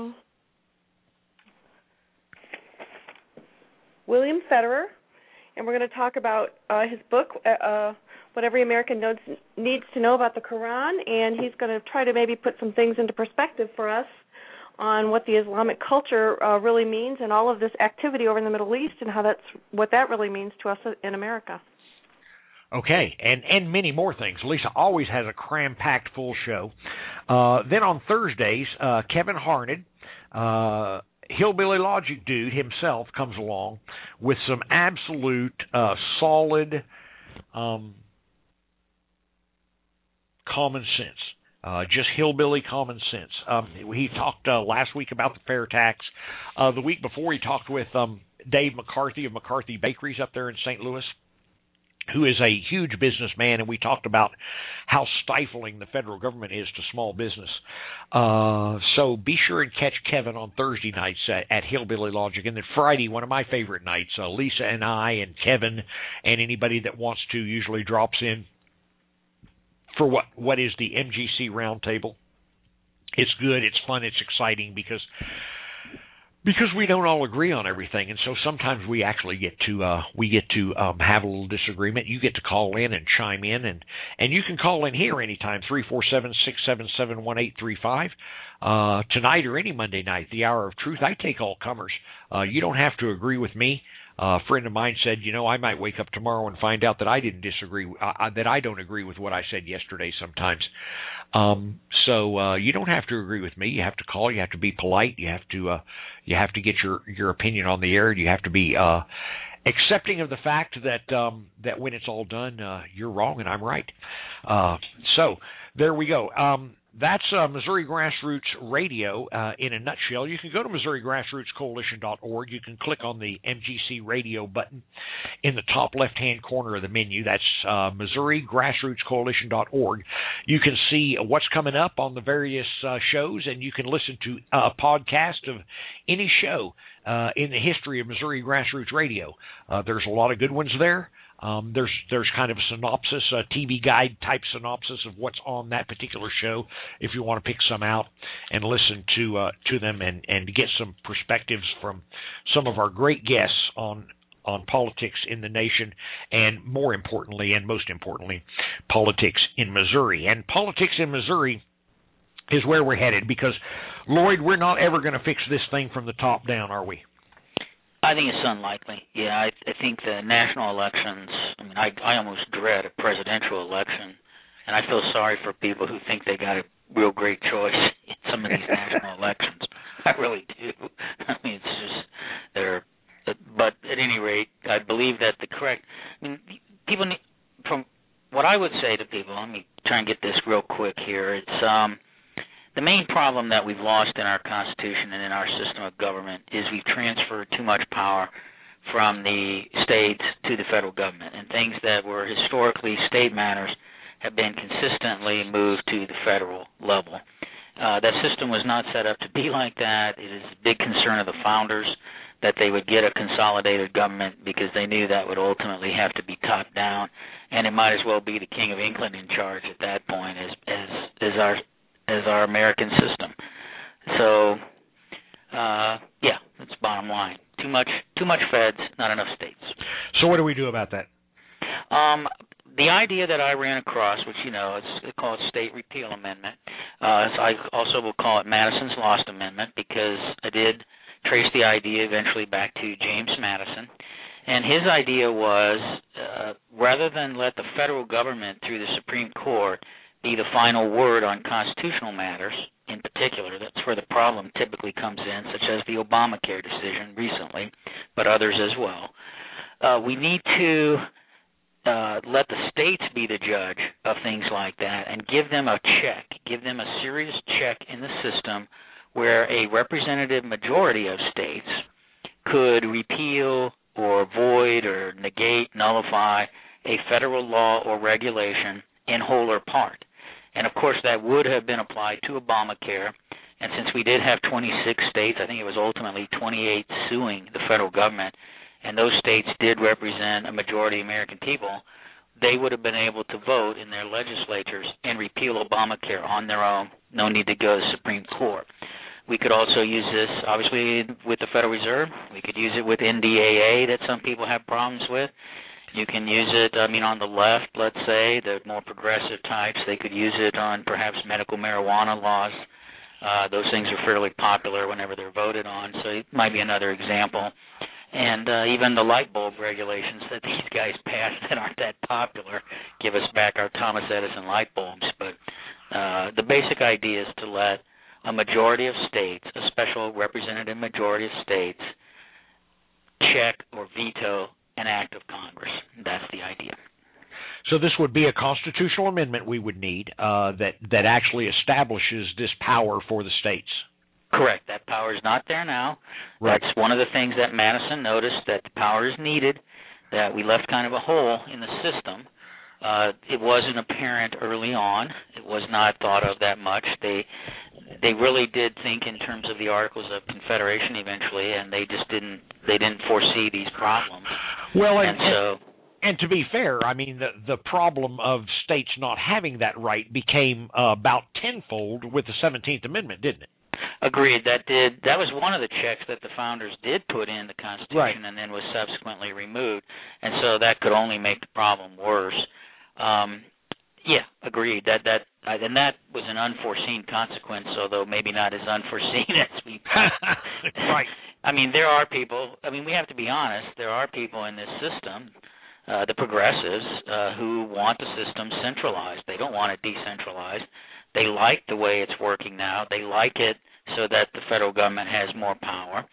William Federer, and we're going to talk about uh, his book, uh, What Every American knows, Needs to Know About the Quran, and he's going to try to maybe put some things into perspective for us on what the Islamic culture uh, really means and all of this activity over in the Middle East and how that's what that really means to us in America. Okay, and, and many more things. Lisa always has a cram-packed full show. Uh, then on Thursdays, uh, Kevin Harned, uh, Hillbilly Logic Dude himself, comes along with some absolute uh, solid um, common sense. Uh, just hillbilly common sense. Um, he talked uh, last week about the fair tax. Uh, the week before, he talked with um, Dave McCarthy of McCarthy Bakeries up there in Saint Louis. who is a huge businessman, and we talked about how stifling the federal government is to small business. Uh, so be sure and catch Kevin on Thursday nights at, at Hillbilly Logic. And then Friday, one of my favorite nights, uh, Lisa and I and Kevin and anybody that wants to usually drops in for what, what is the M G C Roundtable. It's good, it's fun, it's exciting because because we don't all agree on everything, and so sometimes we actually get to uh, we get to um, have a little disagreement. You get to call in and chime in, and, and you can call in here anytime, three four seven, six seven seven, one eight three five. Uh, tonight or any Monday night, the Hour of Truth, I take all comers. Uh, you don't have to agree with me. Uh, a friend of mine said, you know, I might wake up tomorrow and find out that I didn't disagree, uh, that I don't agree with what I said yesterday sometimes. Um, so uh, you don't have to agree with me. You have to call. You have to be polite. You have to uh, you have to get your, your opinion on the air. You have to be uh, accepting of the fact that um, that when it's all done, uh, you're wrong and I'm right. Uh, so there we go. Um, That's uh, Missouri Grassroots Radio uh, in a nutshell. You can go to Missouri Grassroots Coalition dot org. You can click on the M G C Radio button in the top left-hand corner of the menu. That's uh, Missouri Grassroots Coalition dot org. You can see what's coming up on the various uh, shows, and you can listen to a podcast of any show uh, in the history of Missouri Grassroots Radio. Uh, there's a lot of good ones there. Um, there's there's kind of a synopsis, a T V guide type synopsis of what's on that particular show. If you want to pick some out and listen to uh, to them and, and get some perspectives from some of our great guests on on politics in the nation, and more importantly, and most importantly, politics in Missouri. And politics in Missouri is where we're headed because, Lloyd, we're not ever going to fix this thing from the top down, are we? I think it's unlikely. Yeah, I, I think the national elections, I mean, I, I almost dread a presidential election, and I feel sorry for people who think they got a real great choice in some of these national elections. I really do. I mean, it's just, they're, but at any rate, I believe that the correct, I mean, people need, from what I would say to people, let me try and get this real quick here, it's, um, the main problem that we've lost in our Constitution and in our system of government is we've transferred too much power from the states to the federal government, and things that were historically state matters have been consistently moved to the federal level. Uh, that system was not set up to be like that. It is a big concern of the founders that they would get a consolidated government because they knew that would ultimately have to be top down, and it might as well be the King of England in charge at that point as as, as our as our American system. So, uh, yeah, that's bottom line. Too much, too much feds, not enough states. So what do we do about that? Um, the idea that I ran across, which, you know, it's called State Repeal Amendment. Uh, so I also will call it Madison's Lost Amendment because I did trace the idea eventually back to James Madison. And his idea was, uh, rather than let the federal government through the Supreme Court be the final word on constitutional matters, in particular, that's where the problem typically comes in, such as the Obamacare decision recently, but others as well. Uh, we need to uh, let the states be the judge of things like that and give them a check, give them a serious check in the system where a representative majority of states could repeal or void or negate, nullify a federal law or regulation in whole or part. And, of course, that would have been applied to Obamacare. And since we did have twenty-six states, I think it was ultimately twenty-eight suing the federal government, and those states did represent a majority of American people, they would have been able to vote in their legislatures and repeal Obamacare on their own. No need to go to the Supreme Court. We could also use this, obviously, with the Federal Reserve. We could use it with N D A A that some people have problems with. You can use it, I mean, on the left, let's say, the more progressive types. They could use it on perhaps medical marijuana laws. Uh, those things are fairly popular whenever they're voted on, so it might be another example. And uh, even the light bulb regulations that these guys pass that aren't that popular give us back our Thomas Edison light bulbs. But uh, the basic idea is to let a majority of states, a special representative majority of states, check or veto an act of Congress. That's the idea. So this would be a constitutional amendment we would need uh, that, that actually establishes this power for the states. Correct. That power is not there now. Right. That's one of the things that Madison noticed, that the power is needed, that we left kind of a hole in the system. Uh, it wasn't apparent early on. It was not thought of that much. They they really did think in terms of the Articles of Confederation eventually, and they just didn't they didn't foresee these problems. Well, and, and so. And to be fair, I mean, the the problem of states not having that right became uh, about tenfold with the seventeenth Amendment, didn't it? Agreed. That did. That was one of the checks that the founders did put in the Constitution, right. and then was subsequently removed. And so that could only make the problem worse. Um, yeah, agreed. That that and that was an unforeseen consequence, although maybe not as unforeseen as we thought. Right. I mean, there are people. I mean, we have to be honest. There are people in this system. Uh, the progressives uh, who want the system centralized. They don't want it decentralized. They like the way it's working now. They like it so that the federal government has more power.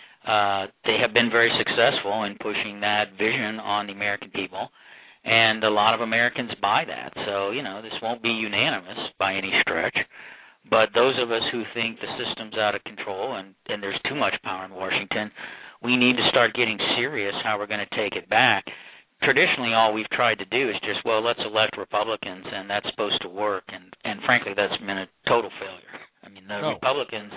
Uh, they have been very successful in pushing that vision on the American people, and a lot of Americans buy that. So, you know, this won't be unanimous by any stretch, but those of us who think the system's out of control and, and there's too much power in Washington, we need to start getting serious how we're going to take it back. Traditionally, all we've tried to do is just, well, let's elect Republicans, and that's supposed to work. And, and frankly, that's been a total failure. I mean, the oh. Republicans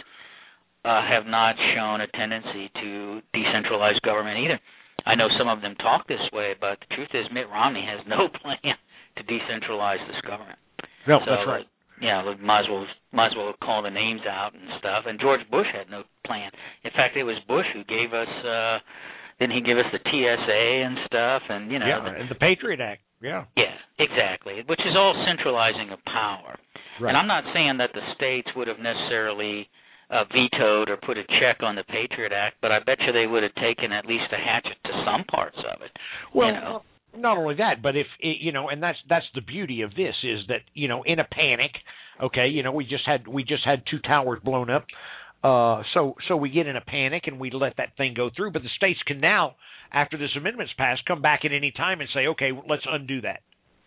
uh, have not shown a tendency to decentralize government either. I know some of them talk this way, but the truth is Mitt Romney has no plan to decentralize this government. No, so, that's right. Yeah, we might as well might as well call the names out and stuff. And George Bush had no plan. In fact, it was Bush who gave us. Uh, Didn't he give us the T S A and stuff, and you know, yeah, the, and the Patriot Act, yeah, yeah, exactly, which is all centralizing of power. Right. And I'm not saying that the states would have necessarily uh, vetoed or put a check on the Patriot Act, but I bet you they would have taken at least a hatchet to some parts of it. Well, you know? not only that, but if you know, and that's that's the beauty of this is that you know, in a panic, okay, you know, we just had we just had two towers blown up. Uh, so so we get in a panic and we let that thing go through. But the states can now, after this amendment's passed, come back at any time and say, okay, let's undo that.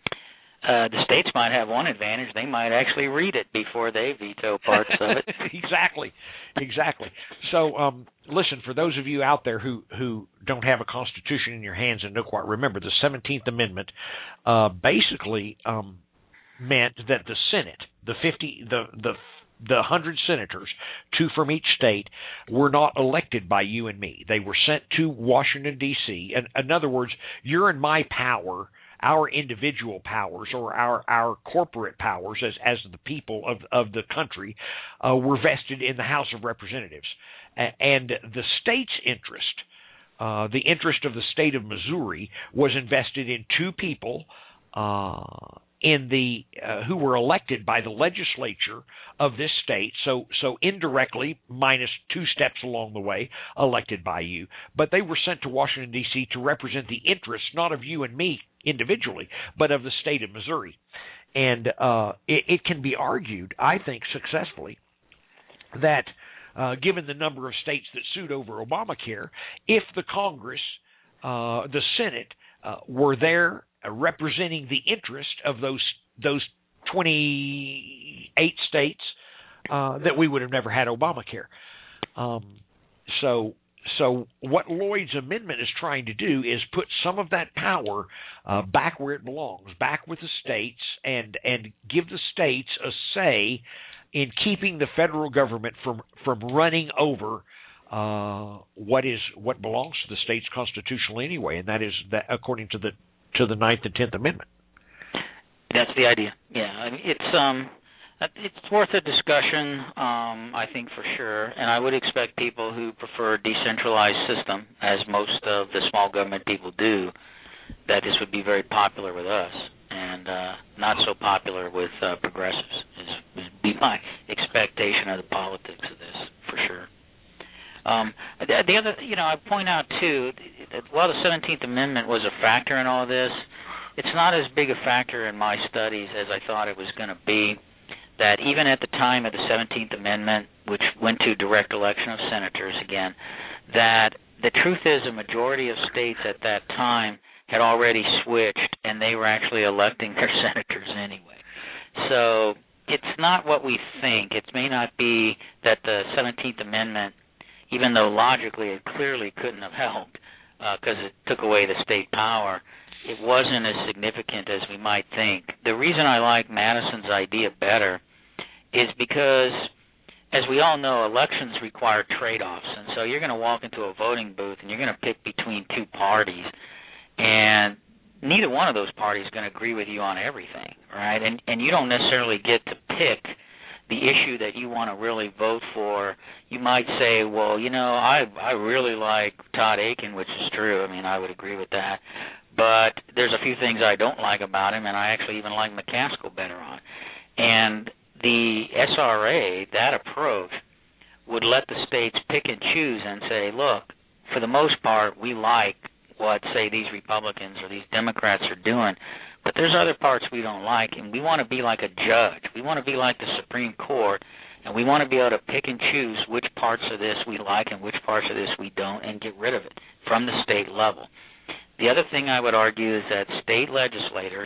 Uh, the states might have one advantage. They might actually read it before they veto parts of it. Exactly. Exactly. So, um, listen, for those of you out there who, who don't have a constitution in your hands and don't quite remember, the seventeenth Amendment uh, basically um, meant that the Senate, the fifty, the the the one hundred senators, two from each state, were not elected by you and me. They were sent to Washington, D C And in other words, your and my power, our individual powers or our, our corporate powers as, as the people of, of the country uh, were vested in the House of Representatives. And the state's interest, uh, the interest of the state of Missouri, was invested in two people uh in the uh, who were elected by the legislature of this state, so so indirectly, minus two steps along the way, elected by you. But they were sent to Washington, D C to represent the interests, not of you and me individually, but of the state of Missouri. And uh, it, it can be argued, I think successfully, that uh, given the number of states that sued over Obamacare, if the Congress, uh, the Senate, uh, were there representing the interest of those those twenty-eight states, uh, that we would have never had Obamacare. Um, so, so what Lloyd's amendment is trying to do is put some of that power uh, back where it belongs, back with the states, and and give the states a say in keeping the federal government from from running over uh, what is what belongs to the states constitutionally anyway, and that is that according to the to the Ninth and Tenth Amendment. That's the idea. Yeah, I mean, it's um, it's worth a discussion, um, I think for sure. And I would expect people who prefer a decentralized system, as most of the small government people do, that this would be very popular with us, and uh, not so popular with uh, progressives. Is be my expectation of the politics of this for sure. Um, the, the other, you know, I point out too, that while the seventeenth Amendment was a factor in all this, it's not as big a factor in my studies as I thought it was going to be. That even at the time of the seventeenth Amendment, which went to direct election of senators again, that the truth is a majority of states at that time had already switched, and they were actually electing their senators anyway. So it's not what we think. It may not be that the seventeenth Amendment, even though logically it clearly couldn't have helped, because uh, it took away the state power, it wasn't as significant as we might think. The reason I like Madison's idea better is because, as we all know, elections require trade-offs, and so you're going to walk into a voting booth and you're going to pick between two parties, and neither one of those parties is going to agree with you on everything, right? And and you don't necessarily get to pick the issue that you want to really vote for. You might say, well, you know, I I really like Todd Akin, which is true. I mean, I would agree with that. But there's a few things I don't like about him, and I actually even like McCaskill better on. And the S R A, that approach, would let the states pick and choose and say, look, for the most part, we like what, say, these Republicans or these Democrats are doing, but there's other parts we don't like, and we want to be like a judge. We want to be like the Supreme Court, and we want to be able to pick and choose which parts of this we like and which parts of this we don't, and get rid of it from the state level. The other thing I would argue is that state legislators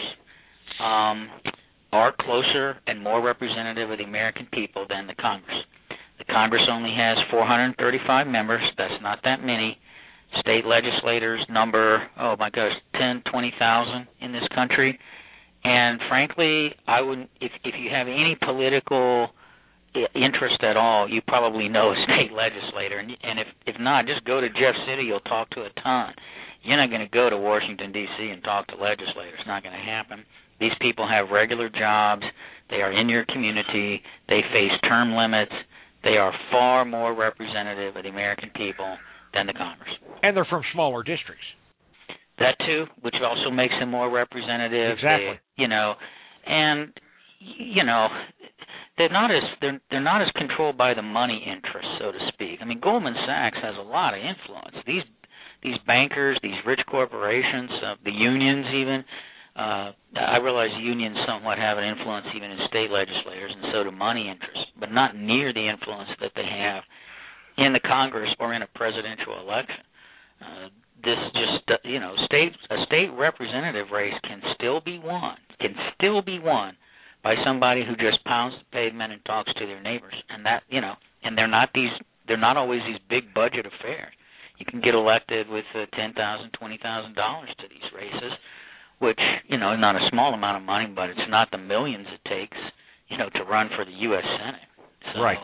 um, are closer and more representative of the American people than the Congress. The Congress only has four hundred thirty-five members. That's not that many. State legislators number, oh my gosh, ten, twenty thousand in this country. And frankly, I wouldn't, if, if you have any political interest at all, you probably know a state legislator. And, and if, if not, just go to Jeff City, you'll talk to a ton. You're not going to go to Washington, D C and talk to legislators. It's not going to happen. These people have regular jobs. They are in your community. They face term limits. They are far more representative of the American people than the Congress. And they're from smaller districts. That too, which also makes them more representative. Exactly. They, you know, and you know, they're not as they're they're not as controlled by the money interests, so to speak. I mean, Goldman Sachs has a lot of influence. These these bankers, these rich corporations, uh, the unions even. Uh, I realize unions somewhat have an influence even in state legislators, and so do money interests, but not near the influence that they have in the Congress or in a presidential election. Uh, this just, uh, you know, state a state representative race can still be won, can still be won by somebody who just pounds the pavement and talks to their neighbors, and that, you know, and they're not these, they're not always these big budget affairs. You can get elected with uh, ten thousand dollars, twenty thousand dollars to these races, which, you know, is not a small amount of money, but it's not the millions it takes, you know, to run for the U S Senate. So, right.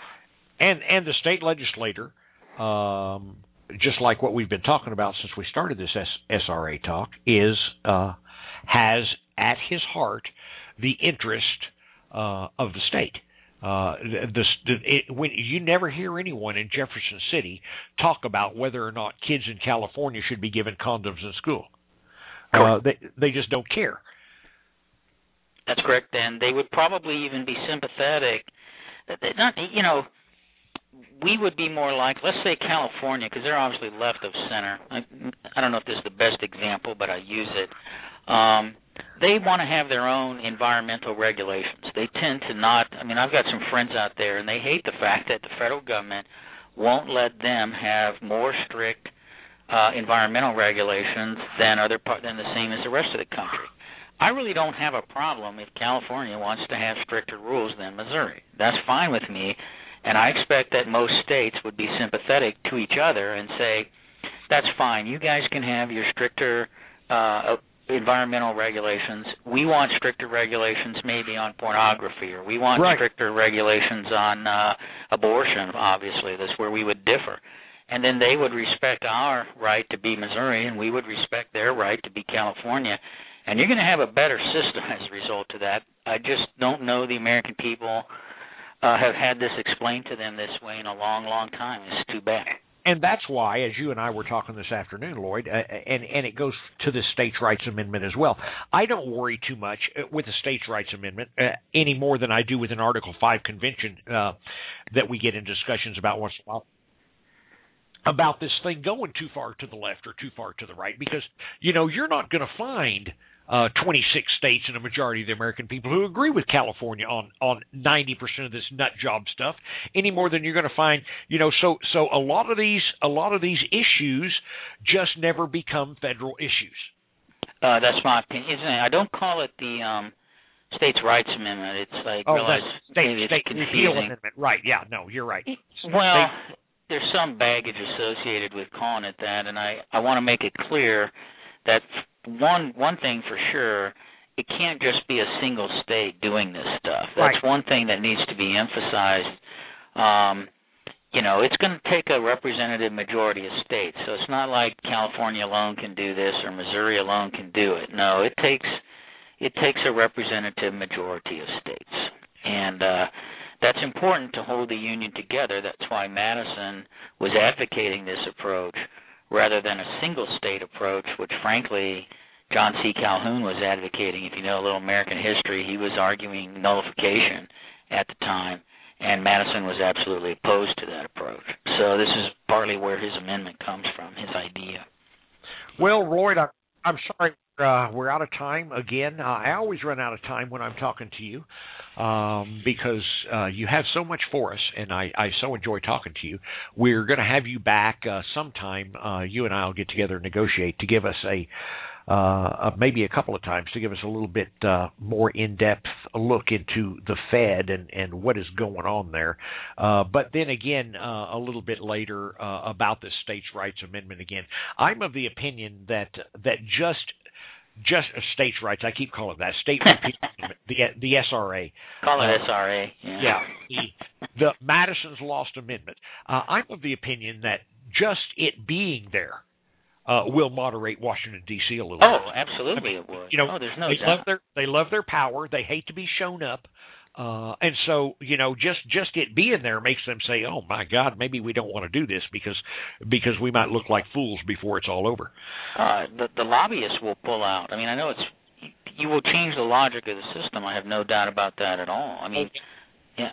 And and the state legislator, um, just like what we've been talking about since we started this S R A talk, is uh, has at his heart the interest uh, of the state. Uh, the, the, it, when you never hear anyone in Jefferson City talk about whether or not kids in California should be given condoms in school. Uh, they they just don't care. That's correct, and they would probably even be sympathetic. Not, you know, we would be more like, let's say California, because they're obviously left of center. I, I don't know if this is the best example, but I use it. Um, they want to have their own environmental regulations. They tend to not. I mean, I've got some friends out there, and they hate the fact that the federal government won't let them have more strict Uh, environmental regulations than other part than the same as the rest of the country. I really don't have a problem if California wants to have stricter rules than Missouri. That's fine with me, and I expect that most states would be sympathetic to each other and say, that's fine, you guys can have your stricter uh, environmental regulations. We want stricter regulations maybe on pornography, or we want right. stricter regulations on uh, abortion, obviously. That's where we would differ. And then they would respect our right to be Missouri, and we would respect their right to be California. And you're going to have a better system as a result of that. I just don't know the American people uh, have had this explained to them this way in a long, long time. It's too bad. And that's why, as you and I were talking this afternoon, Lloyd, uh, and, and it goes to the States' Rights Amendment as well, I don't worry too much with the States' Rights Amendment uh, any more than I do with an Article five convention uh, that we get in discussions about once in a while, about this thing going too far to the left or too far to the right, because, you know, you're not going to find uh, twenty-six states and a majority of the American people who agree with California on, on ninety percent of this nut job stuff any more than you're going to find, you know, so so a lot of these a lot of these issues just never become federal issues. Uh, that's my opinion. Isn't it? I don't call it the um, States' Rights Amendment. It's like oh, realize state, maybe state it's repeal confusing. amendment, right? Yeah, no, you're right. Well. State, there's some baggage associated with calling it that, and I, I want to make it clear that one one thing for sure, it can't just be a single state doing this stuff. That's right. one thing that needs to be emphasized. Um, you know, it's going to take a representative majority of states, so it's not like California alone can do this or Missouri alone can do it. No, it takes it takes a representative majority of states, and uh, that's important to hold the union together. That's why Madison was advocating this approach rather than a single-state approach, which, frankly, John C. Calhoun was advocating. If you know a little American history, he was arguing nullification at the time, and Madison was absolutely opposed to that approach. So this is partly where his amendment comes from, his idea. Well, Lloyd, I, I'm sorry uh, we're out of time again. Uh, I always run out of time when I'm talking to you um, because uh, you have so much for us, and I, I so enjoy talking to you. We're going to have you back uh, sometime. Uh, you and I will get together and negotiate to give us a Uh, maybe a couple of times to give us a little bit uh, more in-depth look into the Fed and, and what is going on there. Uh, but then again, uh, a little bit later uh, about the States' Rights Amendment again. I'm of the opinion that that just just uh, states' rights, I keep calling it that, state the the S R A. Call it uh, S R A. Yeah. yeah the, the Madison's Lost Amendment. Uh, I'm of the opinion that just it being there Uh, will moderate Washington D C a little oh, bit. Oh, absolutely, I mean, it would. You know, oh, there's no they doubt. love their they love their power. They hate to be shown up, uh, and so you know, just just it being there makes them say, "Oh my God, maybe we don't want to do this because because we might look like fools before it's all over." Uh, the, the lobbyists will pull out. I mean, I know it's you will change the logic of the system. I have no doubt about that at all. I mean, yeah.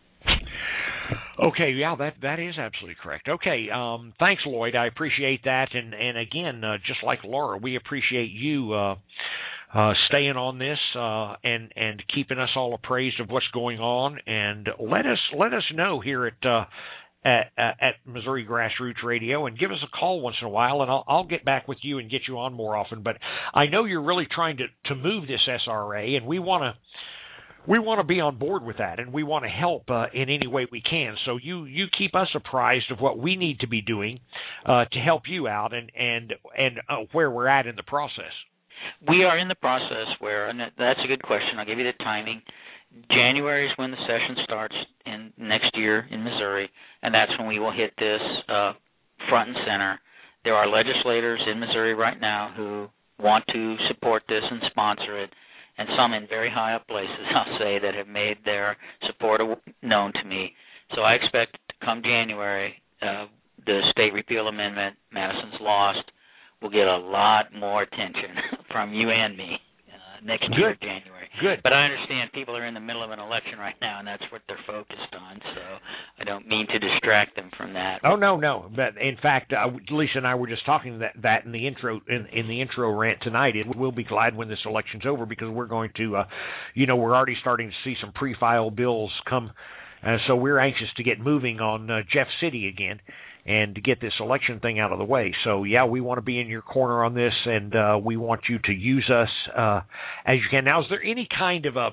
Okay, yeah, that that is absolutely correct. Okay, um, thanks, Lloyd. I appreciate that, and and again, uh, just like Laura, we appreciate you uh, uh, staying on this uh, and and keeping us all appraised of what's going on, and let us let us know here at uh, at, at Missouri Grassroots Radio, and give us a call once in a while, and I'll I'll get back with you and get you on more often. But I know you're really trying to to move this S R A, and we want to. We want to be on board with that, and we want to help uh, in any way we can. So you, you keep us apprised of what we need to be doing uh, to help you out, and and and uh, where we're at in the process. We are in the process where, and that's a good question. I'll give you the timing. January is when the session starts in next year in Missouri, and that's when we will hit this uh, front and center. There are legislators in Missouri right now who want to support this and sponsor it, and some in very high up places, I'll say, that have made their support known to me. So I expect come January, uh, the state repeal amendment, Madison's Lost, will get a lot more attention from you and me uh, next Good. year, January. Good. But I understand people are in the middle of an election right now, and that's what they're focused on, so I don't mean to distract them from that. Oh, no, no. But in fact, uh, Lisa and I were just talking that, that in the intro in, in the intro rant tonight. It, we'll be glad when this election's over because we're going to, uh, you know, we're already starting to see some pre-file bills come. Uh, so we're anxious to get moving on uh, Jeff City again and to get this election thing out of the way. So, yeah, we want to be in your corner on this, and uh, we want you to use us uh, as you can. Now, is there any kind of a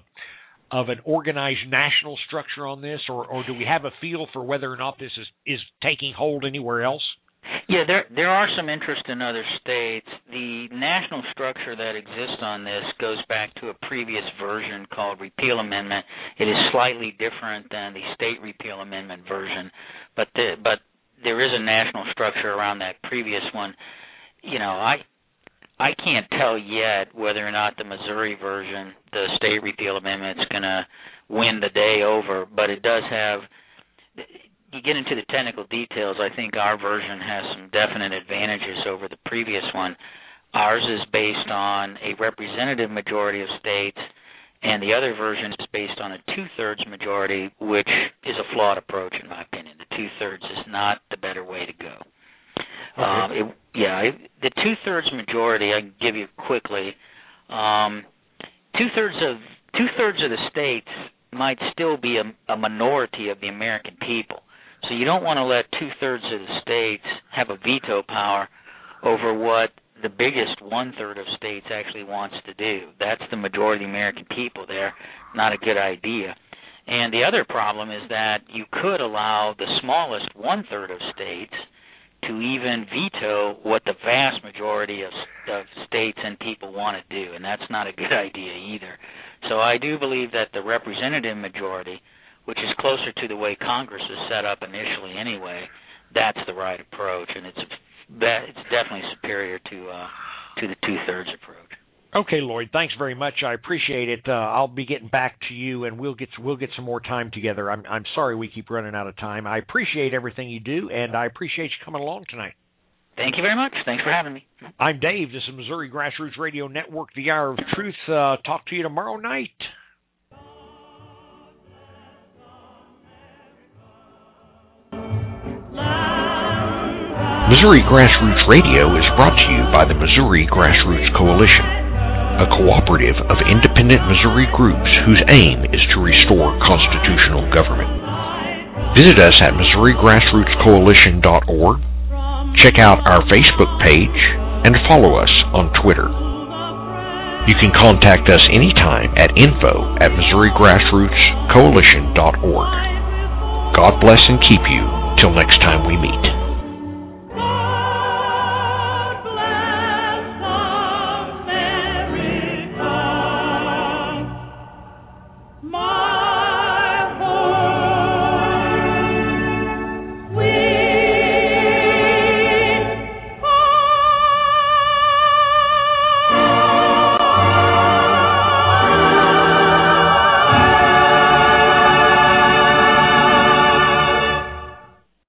of an organized national structure on this, or, or do we have a feel for whether or not this is, is taking hold anywhere else? Yeah, there there are some interest in other states. The national structure that exists on this goes back to a previous version called Repeal Amendment. It is slightly different than the state repeal amendment version, but the, but there is a national structure around that previous one. You know, I I can't tell yet whether or not the Missouri version, the state repeal amendment, is going to win the day over, but it does have, you get into the technical details, I think our version has some definite advantages over the previous one. Ours is based on a representative majority of states, and the other version is based on a two-thirds majority, which is a flawed approach in my opinion. The two-thirds is not the better way to go. Okay. Um, it, yeah, it, the two-thirds majority, I can give you quickly, um, two-thirds of two-thirds of the states might still be a, a minority of the American people. So you don't want to let two-thirds of the states have a veto power over what the biggest one-third of states actually wants to do. That's the majority of the American people there. Not a good idea. And the other problem is that you could allow the smallest one-third of states to even veto what the vast majority of, of states and people want to do, and that's not a good idea either. So I do believe that the representative majority, which is closer to the way Congress is set up initially anyway, that's the right approach, and it's it's definitely superior to uh, to the two-thirds approach. Okay, Lloyd, thanks very much. I appreciate it. Uh, I'll be getting back to you, and we'll get we'll get some more time together. I'm I'm sorry we keep running out of time. I appreciate everything you do, and I appreciate you coming along tonight. Thank you very much. Thanks for having me. I'm Dave. This is Missouri Grassroots Radio Network, the Hour of Truth. Uh, talk to you tomorrow night. Missouri Grassroots Radio is brought to you by the Missouri Grassroots Coalition, a cooperative of independent Missouri groups whose aim is to restore constitutional government. Visit us at Missouri Grassroots Coalition dot org, check out our Facebook page, and follow us on Twitter. You can contact us anytime at info at Missouri Grassroots Coalition dot org. God bless and keep you till next time we meet.